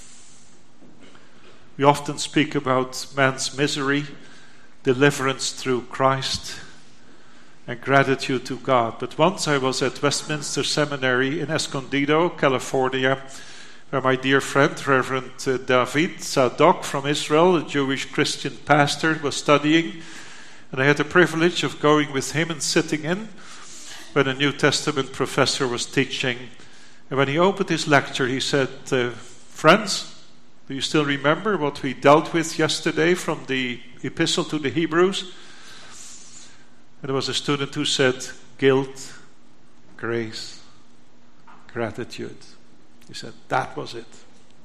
We often speak about man's misery, deliverance through Christ, and gratitude to God. But once I was at Westminster Seminary in Escondido, California, where my dear friend, Reverend David Zadok from Israel, a Jewish Christian pastor, was studying. And I had the privilege of going with him and sitting in when a New Testament professor was teaching. And when he opened his lecture, he said, uh, friends, do you still remember what we dealt with yesterday from the Epistle to the Hebrews? And there was a student who said, guilt, grace, gratitude. He said, that was it.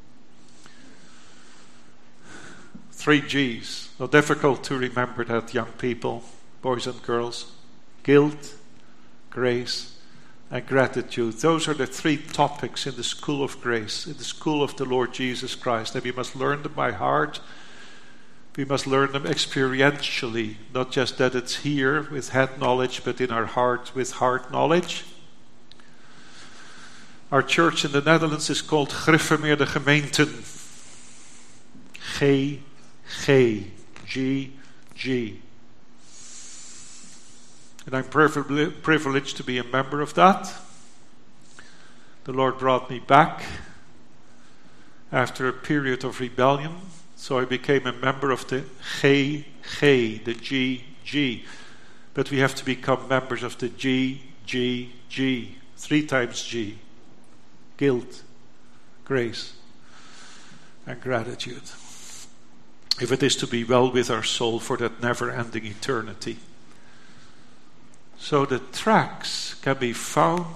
Three G's. Not difficult to remember that, young people, boys and girls. Guilt, grace, and gratitude. Those are the three topics in the school of grace, in the school of the Lord Jesus Christ. And we must learn them by heart. We must learn them experientially, not just that it's here with head knowledge, but in our heart with heart knowledge. Our church in the Netherlands is called Gereformeerde Gemeenten. G, G, G, G. And I'm privileged to be a member of that. The Lord brought me back after a period of rebellion. So I became a member of the G G, the G G. But we have to become members of the G G G. Three times G. Guilt, grace, and gratitude. If it is to be well with our soul for that never-ending eternity. So the tracks can be found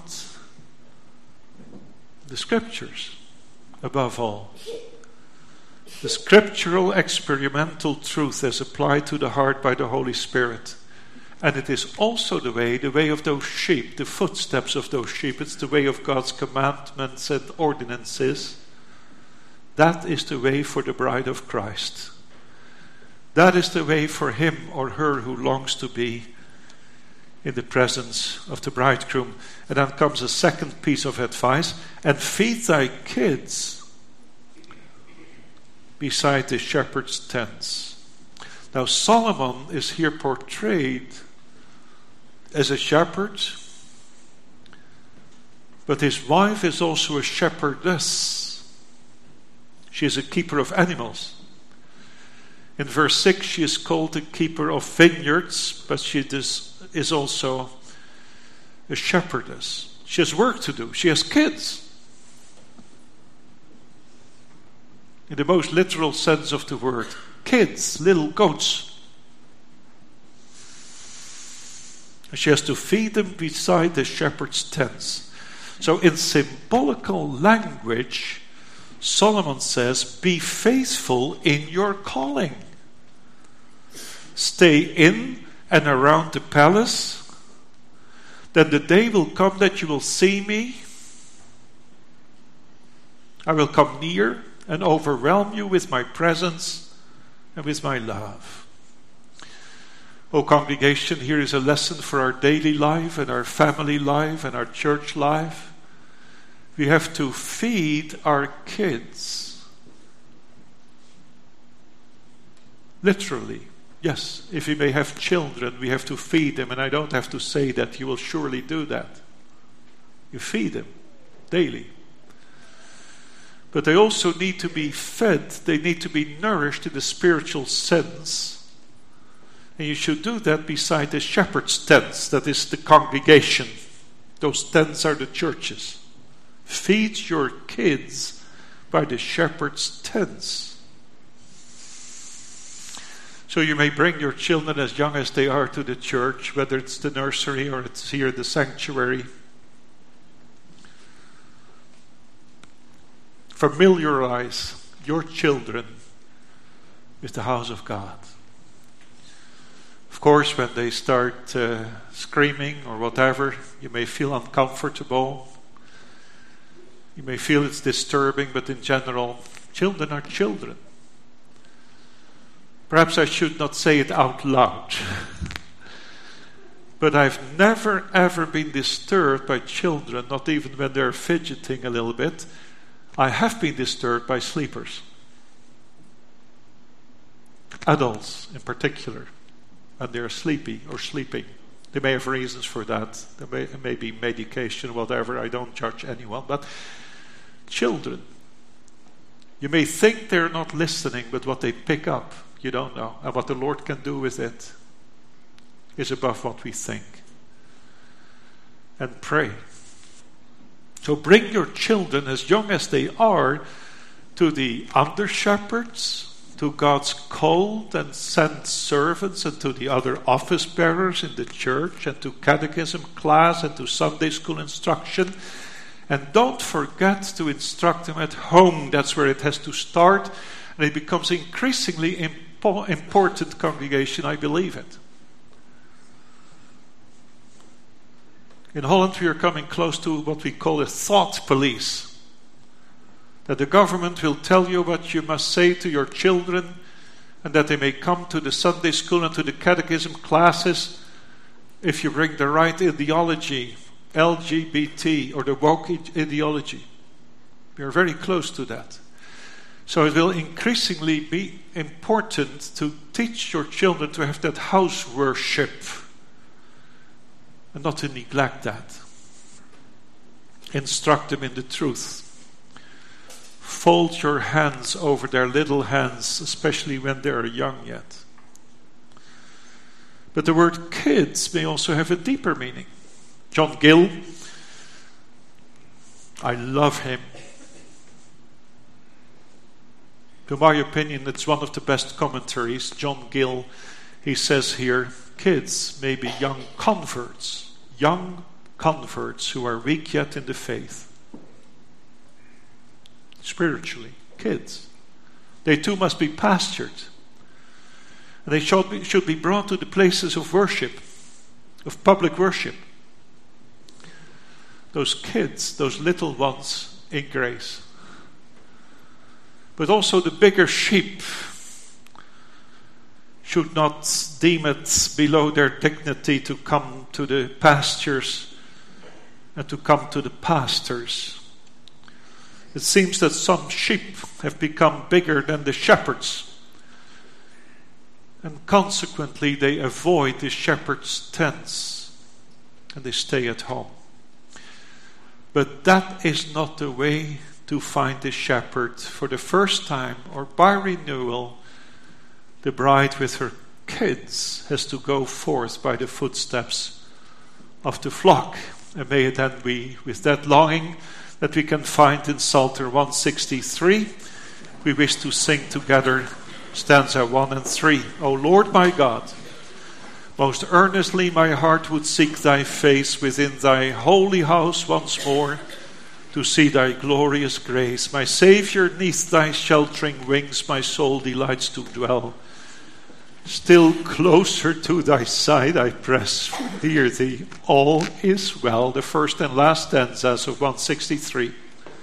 in the Scriptures, above all. The scriptural experimental truth is applied to the heart by the Holy Spirit. And it is also the way, the way of those sheep, the footsteps of those sheep. It's the way of God's commandments and ordinances. That is the way for the bride of Christ. That is the way for him or her who longs to be in the presence of the bridegroom. And then comes a second piece of advice. And feed thy kids beside the shepherd's tents. Now Solomon is here portrayed as a shepherd, but his wife is also a shepherdess. She is a keeper of animals. In verse six, she is called the keeper of vineyards, but she is also a shepherdess. She has work to do. She has kids. In the most literal sense of the word, kids, little goats. And she has to feed them beside the shepherd's tents. So in symbolical language, Solomon says, be faithful in your calling. Stay in and around the palace. Then the day will come that you will see me. I will come near and overwhelm you with my presence and with my love. Oh, congregation, here is a lesson for our daily life and our family life and our church life. We have to feed our kids. Literally. Yes, if we may have children, we have to feed them. And I don't have to say that you will surely do that. You feed them daily. But they also need to be fed. They need to be nourished in the spiritual sense. And you should do that beside the shepherd's tents. That is the congregation. Those tents are the churches. Feed your kids by the shepherd's tents. So you may bring your children as young as they are to the church, whether it's the nursery or it's here the sanctuary. Familiarize your children with the house of God. Of course, when they start uh, screaming or whatever, you may feel uncomfortable. You may feel it's disturbing, but in general, children are children. Perhaps I should not say it out loud. But I've never ever been disturbed by children, not even when they're fidgeting a little bit. I have been disturbed by sleepers. Adults in particular, when they're sleepy or sleeping. They may have reasons for that. There may, may be medication, whatever. I don't judge anyone. But children, you may think they're not listening, but what they pick up, you don't know. And what the Lord can do with it is above what we think. And pray. So bring your children, as young as they are, to the under-shepherds, to God's called and sent servants, and to the other office bearers in the church, and to catechism class, and to Sunday school instruction. And don't forget to instruct them at home. That's where it has to start. And it becomes increasingly impo- important, congregation, I believe it. In Holland, we are coming close to what we call a thought police. That the government will tell you what you must say to your children, and that they may come to the Sunday school and to the catechism classes if you bring the right ideology, L G B T or the woke ideology. We are very close to that. So it will increasingly be important to teach your children to have that house worship and not to neglect that. Instruct them in the truth. Fold your hands over their little hands, especially when they are young yet. But the word kids may also have a deeper meaning. John Gill, I love him. To my opinion, it's one of the best commentaries. John Gill, he says here, kids may be young converts, young converts who are weak yet in the faith. Spiritually, kids. They too must be pastured. And they should be, should be brought to the places of worship, of public worship. Those kids, those little ones in grace. But also the bigger sheep should not deem it below their dignity to come to the pastures and to come to the pastors. It seems that some sheep have become bigger than the shepherds, and consequently they avoid the shepherd's tents and they stay at home. But that is not the way to find the shepherd. For the first time, or by renewal, the bride with her kids has to go forth by the footsteps of the flock. And may it then be with that longing that we can find in Psalter one sixty-three. We wish to sing together stanza one and three. O Lord my God, most earnestly my heart would seek thy face within thy holy house once more, to see thy glorious grace. My Saviour, neath thy sheltering wings my soul delights to dwell. Still closer to thy side I press, for near thee all is well. The first and last stanzas of one sixty-three.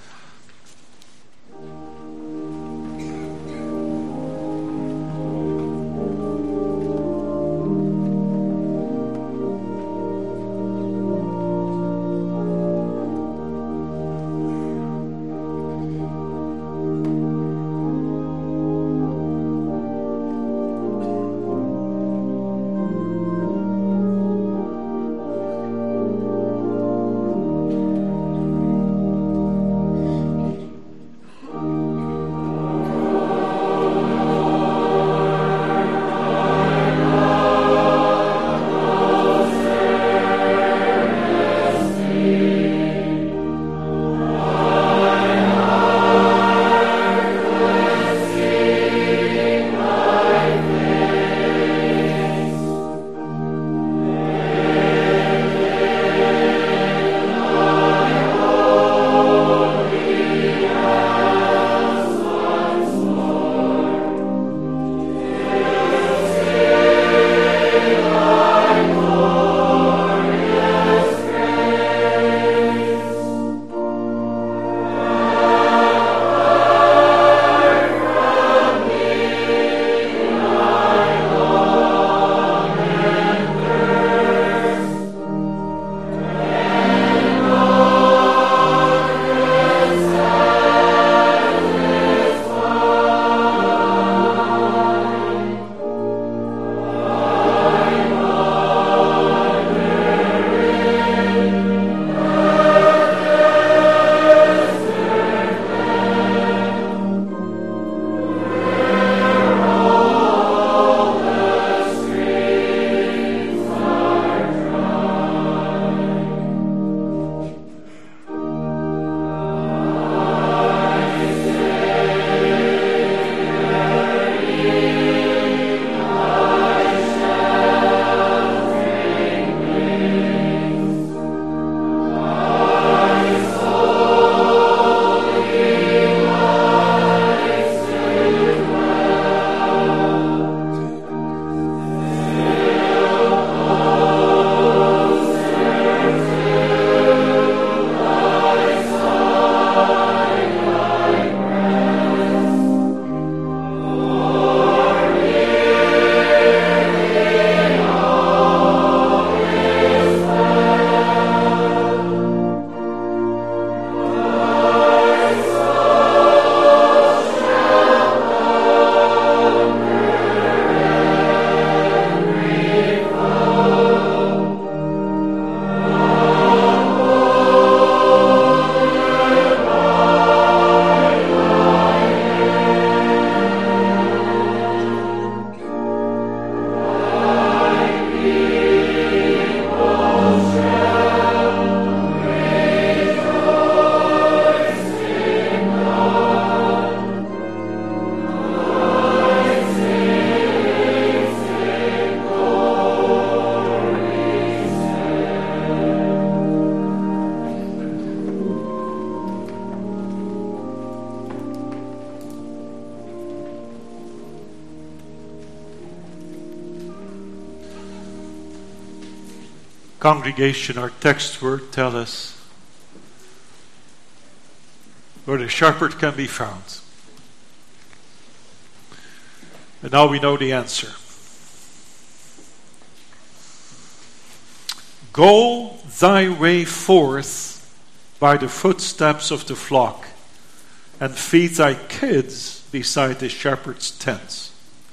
Congregation, our text word tell us where the shepherd can be found. And now we know the answer. Go thy way forth by the footsteps of the flock, and feed thy kids beside the shepherd's tents.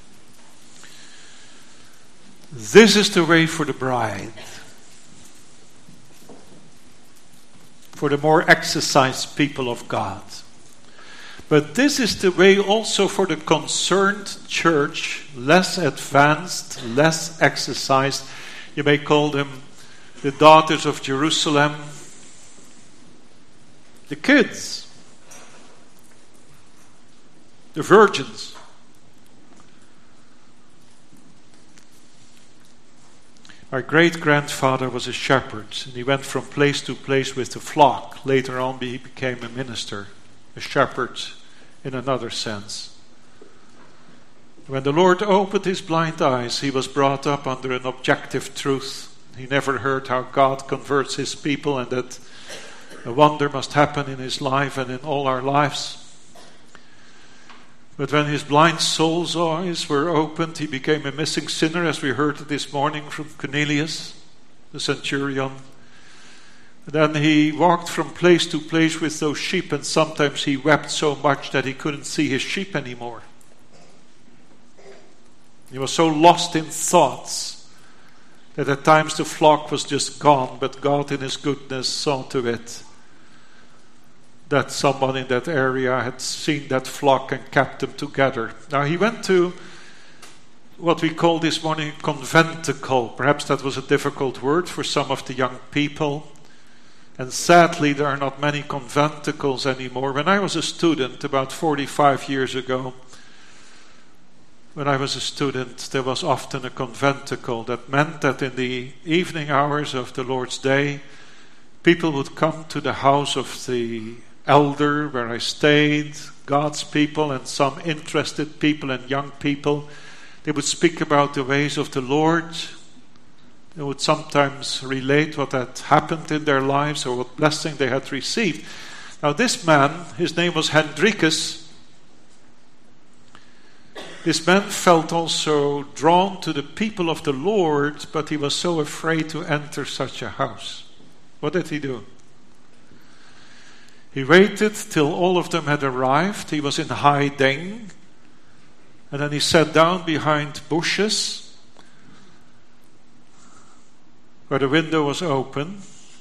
This is the way for the bride, for the more exercised people of God. But this is the way also for the concerned church, less advanced, less exercised. You may call them the daughters of Jerusalem, the kids, the virgins. My great-grandfather was a shepherd, and he went from place to place with the flock. Later on he became a minister, a shepherd in another sense. When the Lord opened his blind eyes, he was brought up under an objective truth. He never heard how God converts his people and that a wonder must happen in his life and in all our lives. But when his blind soul's eyes were opened, he became a missing sinner, as we heard this morning from Cornelius, the centurion. Then he walked from place to place with those sheep, and sometimes he wept so much that he couldn't see his sheep anymore. He was so lost in thoughts that at times the flock was just gone, but God in his goodness saw to it that someone in that area had seen that flock and kept them together. Now he went to what we call this morning conventicle. Perhaps that was a difficult word for some of the young people. And sadly, there are not many conventicles anymore. When I was a student, about forty-five years ago, when I was a student, there was often a conventicle. That meant that in the evening hours of the Lord's Day, people would come to the house of the elder where I stayed, God's people and some interested people and young people. They would speak about the ways of the Lord. They would sometimes relate what had happened in their lives or what blessing they had received. Now this man, his name was Hendrikus. This man felt also drawn to the people of the Lord, but he was so afraid to enter such a house. What did he do? He waited till all of them had arrived. He was in hiding. And then he sat down behind bushes where the window was open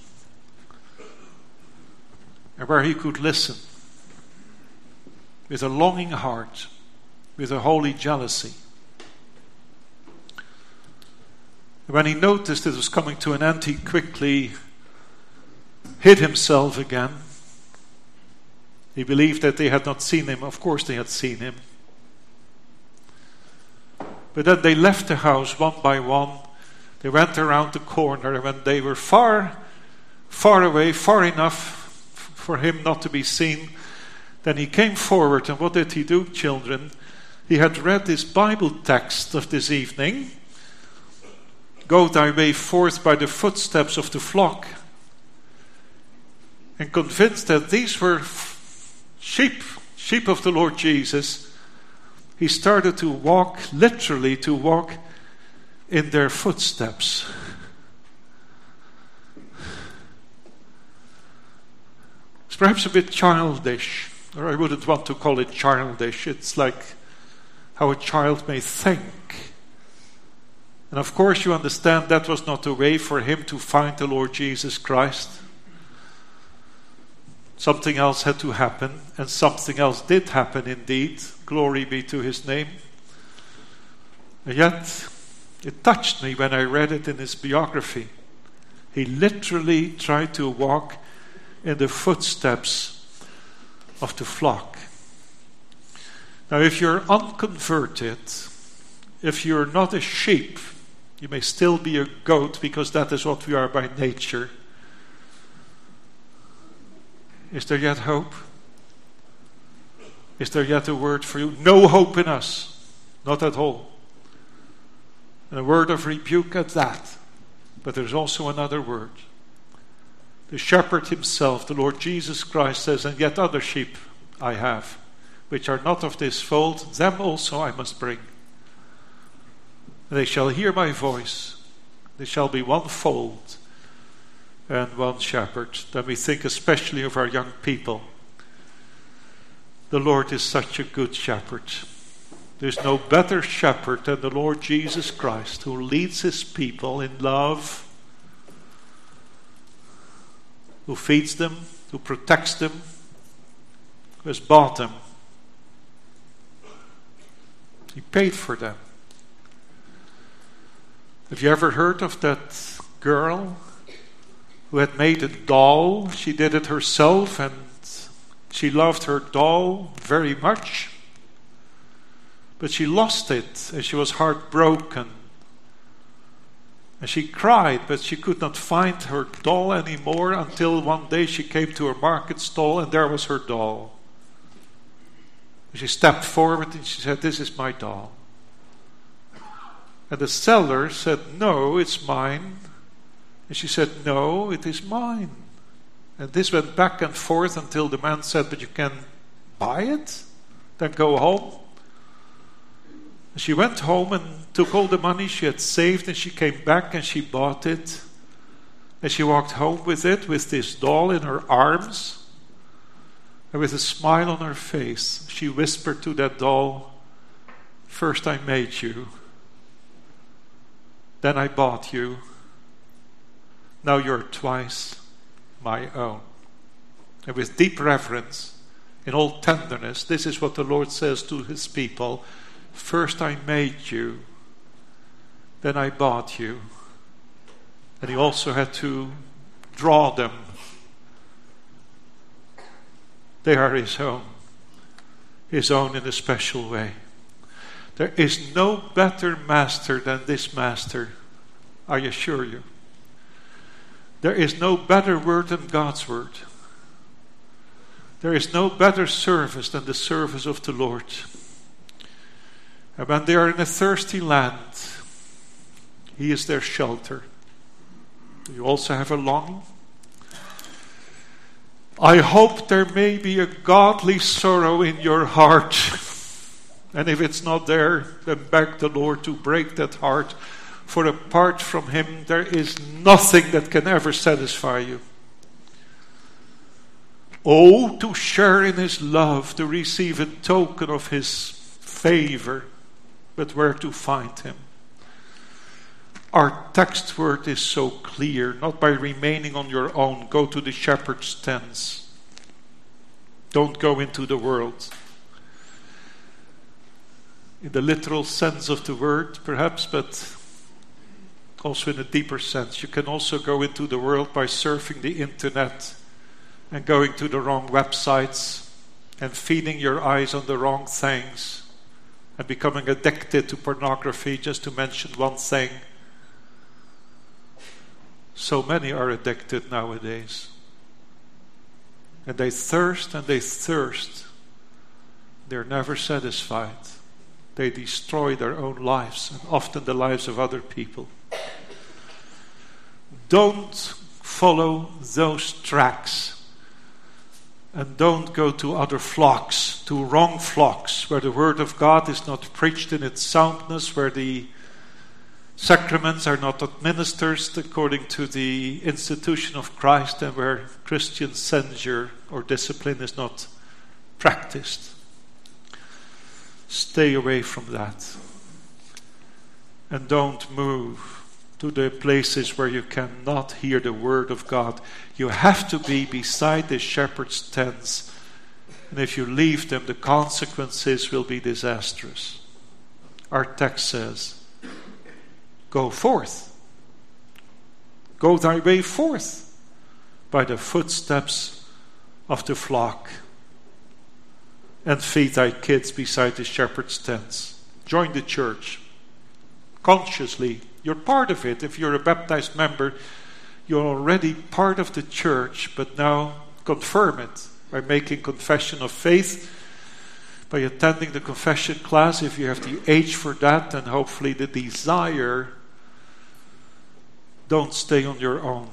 and where he could listen with a longing heart, with a holy jealousy. When he noticed it was coming to an end, he quickly hid himself again. He believed that they had not seen him. Of course they had seen him. But then they left the house one by one. They went around the corner, and when they were far, far away, far enough for him not to be seen, then he came forward. And what did he do, children? He had read this Bible text of this evening. Go thy way forth by the footsteps of the flock. And convinced that these were sheep, sheep of the Lord Jesus, he started to walk, literally to walk in their footsteps. It's perhaps a bit childish, or I wouldn't want to call it childish. It's like how a child may think. And of course you understand that was not the way for him to find the Lord Jesus Christ. Something else had to happen, and something else did happen indeed. Glory be to his name. And yet, it touched me when I read it in his biography. He literally tried to walk in the footsteps of the flock. Now, if you're unconverted, if you're not a sheep, you may still be a goat, because that is what we are by nature. Is there yet hope? Is there yet a word for you? No hope in us. Not at all. And a word of rebuke at that. But there's also another word. The shepherd himself, the Lord Jesus Christ, says, and yet other sheep I have, which are not of this fold, them also I must bring. And they shall hear my voice. They shall be one fold and one shepherd. Then we think especially of our young people. The Lord is such a good shepherd. There's no better shepherd than the Lord Jesus Christ, who leads his people in love, who feeds them, who protects them, who has bought them. He paid for them. Have you ever heard of that girl who had made a doll? She did it herself, and she loved her doll very much. But she lost it, and she was heartbroken. And she cried, but she could not find her doll anymore until one day she came to a market stall, and there was her doll. She stepped forward and she said, "This is my doll." And the seller said, "No, it's mine." And she said, "No, it is mine." And this went back and forth until the man said, "But you can buy it? Then go home." And she went home and took all the money she had saved, and she came back and she bought it. And she walked home with it, with this doll in her arms. And with a smile on her face, she whispered to that doll, "First I made you. Then I bought you. Now you're twice my own." And with deep reverence, in all tenderness, this is what the Lord says to his people. First I made you, then I bought you. And he also had to draw them. They are his own, his own in a special way. There is no better master than this master, I assure you. There is no better word than God's word. There is no better service than the service of the Lord. And when they are in a thirsty land, he is their shelter. Do you also have a longing? I hope there may be a godly sorrow in your heart. And if it's not there, then beg the Lord to break that heart. For apart from him, there is nothing that can ever satisfy you. Oh, to share in his love, to receive a token of his favor, but where to find him? Our text word is so clear, not by remaining on your own. Go to the shepherd's tents. Don't go into the world. In the literal sense of the word, perhaps, but also in a deeper sense. You can also go into the world by surfing the internet and going to the wrong websites and feeding your eyes on the wrong things and becoming addicted to pornography, just to mention one thing. So many are addicted nowadays. And they thirst and they thirst. They're never satisfied. They destroy their own lives and often the lives of other people. Don't follow those tracks. And don't go to other flocks, to wrong flocks, where the word of God is not preached in its soundness, where the sacraments are not administered according to the institution of Christ, and where Christian censure or discipline is not practiced. Stay away from that. And don't move to the places where you cannot hear the word of God. You have to be beside the shepherd's tents. And if you leave them, the consequences will be disastrous. Our text says, go forth. Go thy way forth by the footsteps of the flock. And feed thy kids beside the shepherd's tents. Join the church. Consciously. You're part of it. If you're a baptized member, you're already part of the church, but now confirm it by making confession of faith, by attending the confession class if you have the age for that, and hopefully the desire. Don't stay on your own.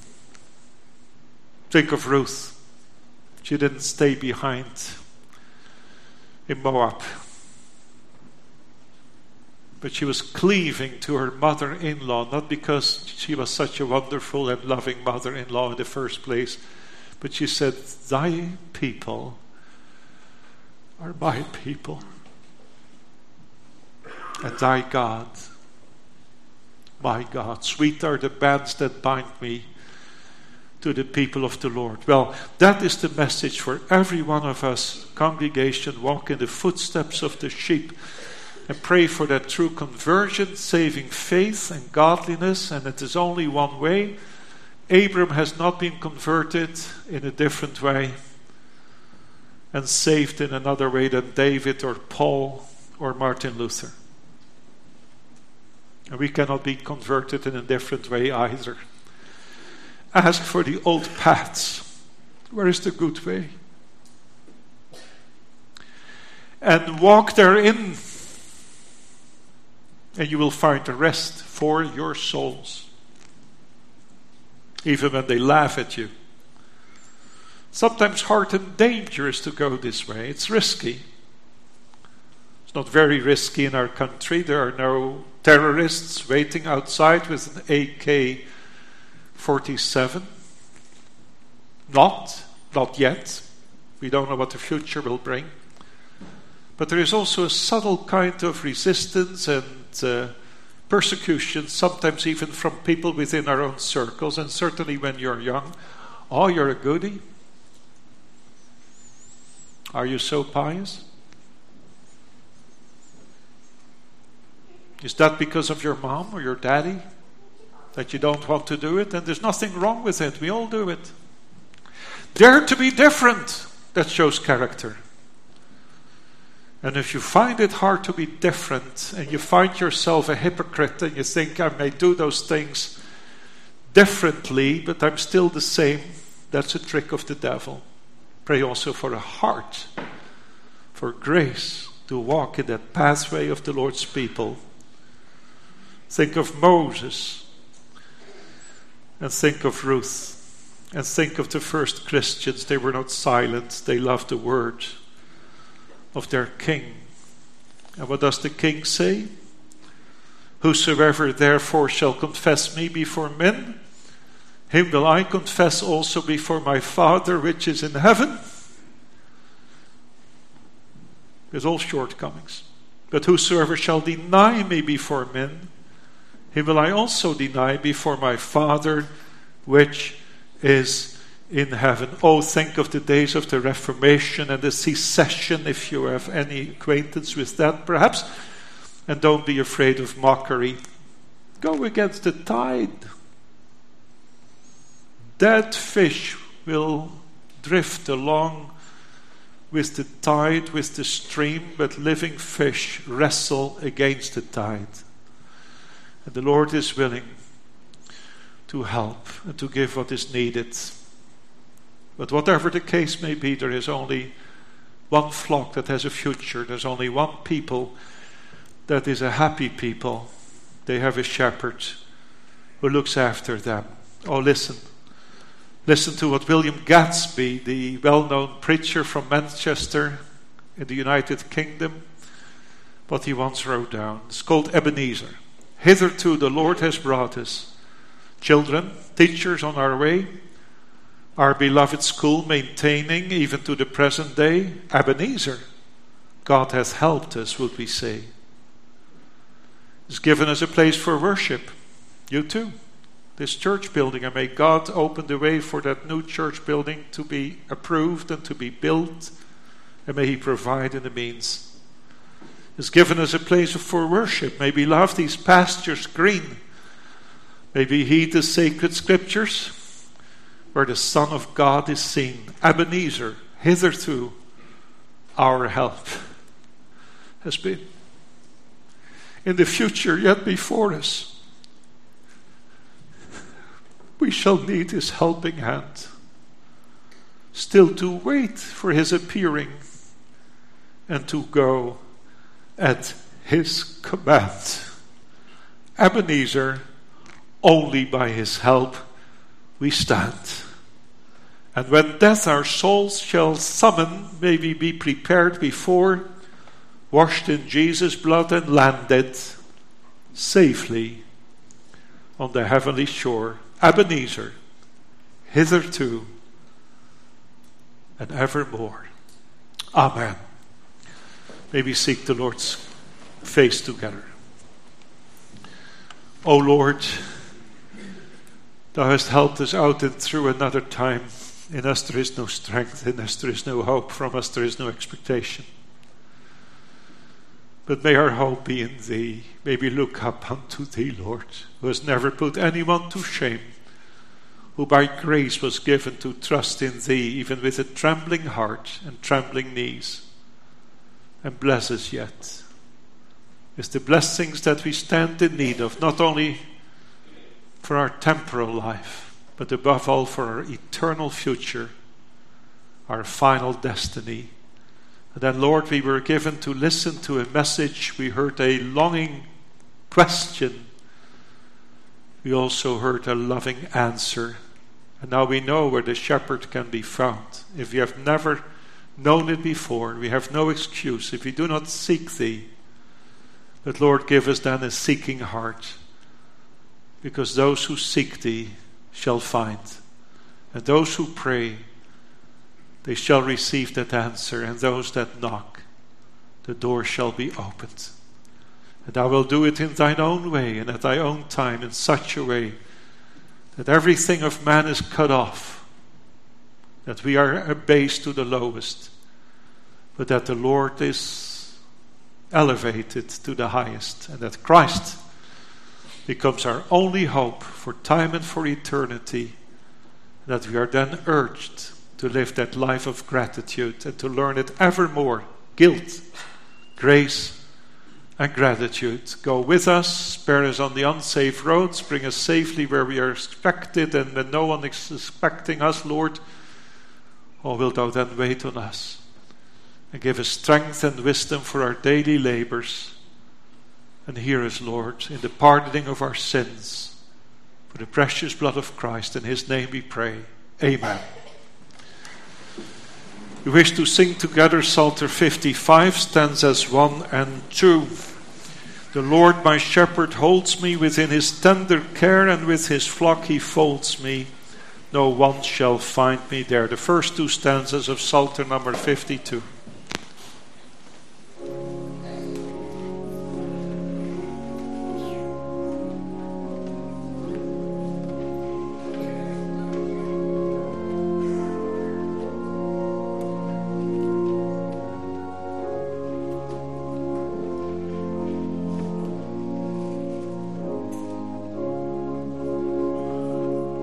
Think of Ruth. She didn't stay behind in Moab. But she was cleaving to her mother-in-law, not because she was such a wonderful and loving mother-in-law in the first place, but she said, thy people are my people. And thy God, my God, sweet are the bands that bind me to the people of the Lord. Well, that is the message for every one of us. Congregation, walk in the footsteps of the sheep and pray for that true conversion, saving faith and godliness. And it is only one way. Abram has not been converted in a different way and saved in another way than David or Paul or Martin Luther. And we cannot be converted in a different way either. Ask for the old paths. Where is the good way? And walk therein, and you will find a rest for your souls. Even when they laugh at you. Sometimes hard and dangerous to go this way. It's risky. It's not very risky in our country. There are no terrorists waiting outside with an A K forty-seven. Not, not yet. We don't know what the future will bring. But there is also a subtle kind of resistance and uh, persecution, sometimes even from people within our own circles, and certainly when you're young. Oh, you're a goodie. Are you so pious? Is that because of your mom or your daddy that you don't want to do it? And there's nothing wrong with it. We all do it. Dare to be different. That shows character. And if you find it hard to be different and you find yourself a hypocrite and you think, I may do those things differently, but I'm still the same, that's a trick of the devil. Pray also for a heart, for grace to walk in that pathway of the Lord's people. Think of Moses and think of Ruth and think of the first Christians. They were not silent. They loved the word of their king. And what does the king say? Whosoever therefore shall confess me before men, him will I confess also before my Father which is in heaven. With all shortcomings. But whosoever shall deny me before men, him will I also deny before my Father which is in heaven. Oh, think of the days of the Reformation and the secession, if you have any acquaintance with that, perhaps. And don't be afraid of mockery. Go against the tide. Dead fish will drift along with the tide, with the stream, but living fish wrestle against the tide. And the Lord is willing to help and to give what is needed. But whatever the case may be, there is only one flock that has a future. There's only one people that is a happy people. They have a shepherd who looks after them. Oh, listen. Listen to what William Gadsby, the well-known preacher from Manchester in the United Kingdom, what he once wrote down. It's called Ebenezer. Hitherto the Lord has brought us, children, teachers on our way, our beloved school maintaining even to the present day. Ebenezer, God hath helped us, would we say. He's given us a place for worship. You too. This church building, and may God open the way for that new church building to be approved and to be built, and may He provide in the means. He's given us a place for worship. May we love these pastures green. May we heed the sacred scriptures where the Son of God is seen. Ebenezer, hitherto our help has been. In the future yet before us, we shall need His helping hand, still to wait for His appearing and to go at His command. Ebenezer, only by His help we stand. And when death our souls shall summon, may we be prepared before, washed in Jesus' blood and landed safely on the heavenly shore. Ebenezer, hitherto and evermore. Amen. May we seek the Lord's face together. O Lord, Thou hast helped us out and through another time. In us there is no strength, in us there is no hope, from us there is no expectation. But may our hope be in Thee. May we look up unto Thee, Lord, who has never put anyone to shame, who by grace was given to trust in Thee, even with a trembling heart and trembling knees. And bless us yet with the blessings that we stand in need of, not only for our temporal life, but above all for our eternal future, our final destiny. And then, Lord, we were given to listen to a message. We heard a longing question. We also heard a loving answer. And now we know where the shepherd can be found. If we have never known it before, we have no excuse if we do not seek Thee. But Lord, give us then a seeking heart, because those who seek Thee shall find. And those who pray, they shall receive that answer. And those that knock, the door shall be opened. And Thou wilt do it in Thine own way and at Thy own time, in such a way that everything of man is cut off, that we are abased to the lowest, but that the Lord is elevated to the highest, and that Christ becomes our only hope for time and for eternity, that we are then urged to live that life of gratitude and to learn it evermore. Guilt, grace, and gratitude. Go with us, spare us on the unsafe roads, bring us safely where we are expected, and when no one is expecting us, Lord, oh, wilt Thou then wait on us and give us strength and wisdom for our daily labors, and hear us, Lord, in the pardoning of our sins, for the precious blood of Christ. In His name we pray. Amen. We wish to sing together Psalter fifty-five, stanzas one and two. The Lord my shepherd holds me within His tender care, and with His flock He folds me. No want shall find me there. The first two stanzas of Psalter number fifty-two.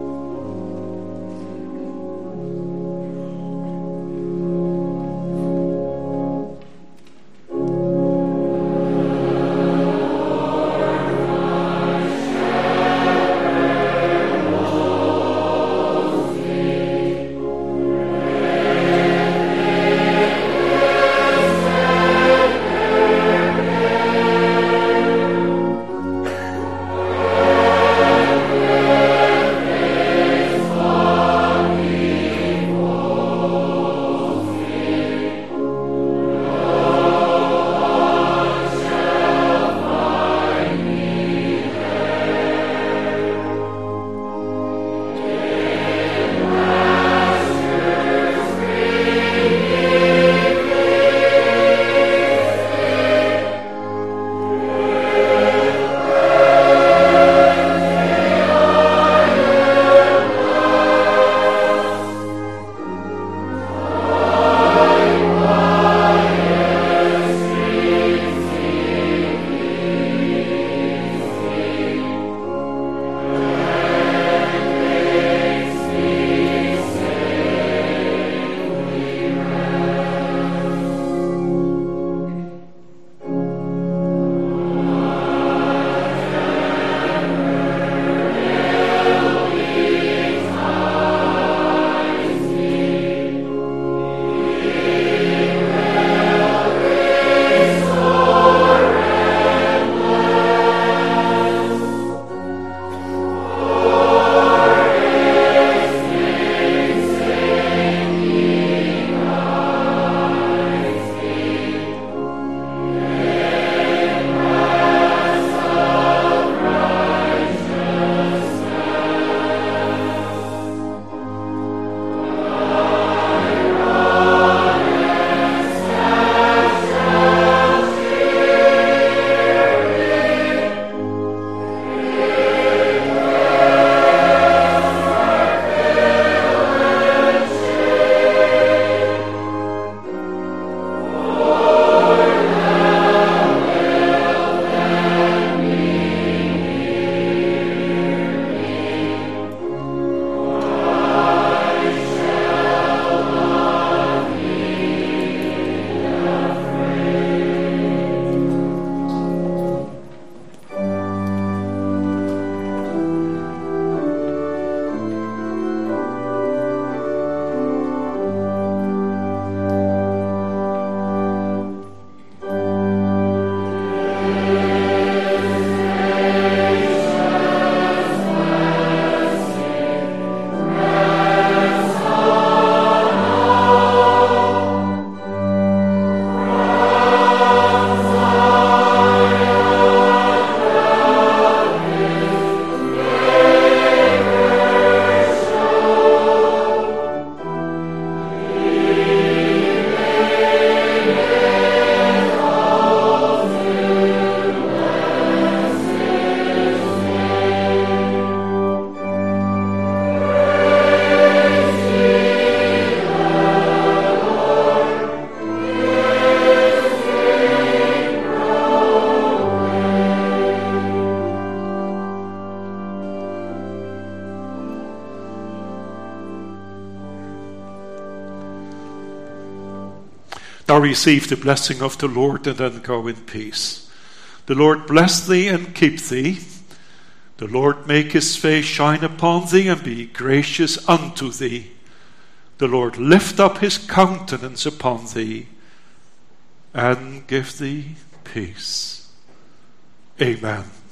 Thank Now receive the blessing of the Lord, and then go in peace. The Lord bless thee and keep thee. The Lord make his face shine upon thee and be gracious unto thee. The Lord lift up his countenance upon thee and give thee peace. Amen.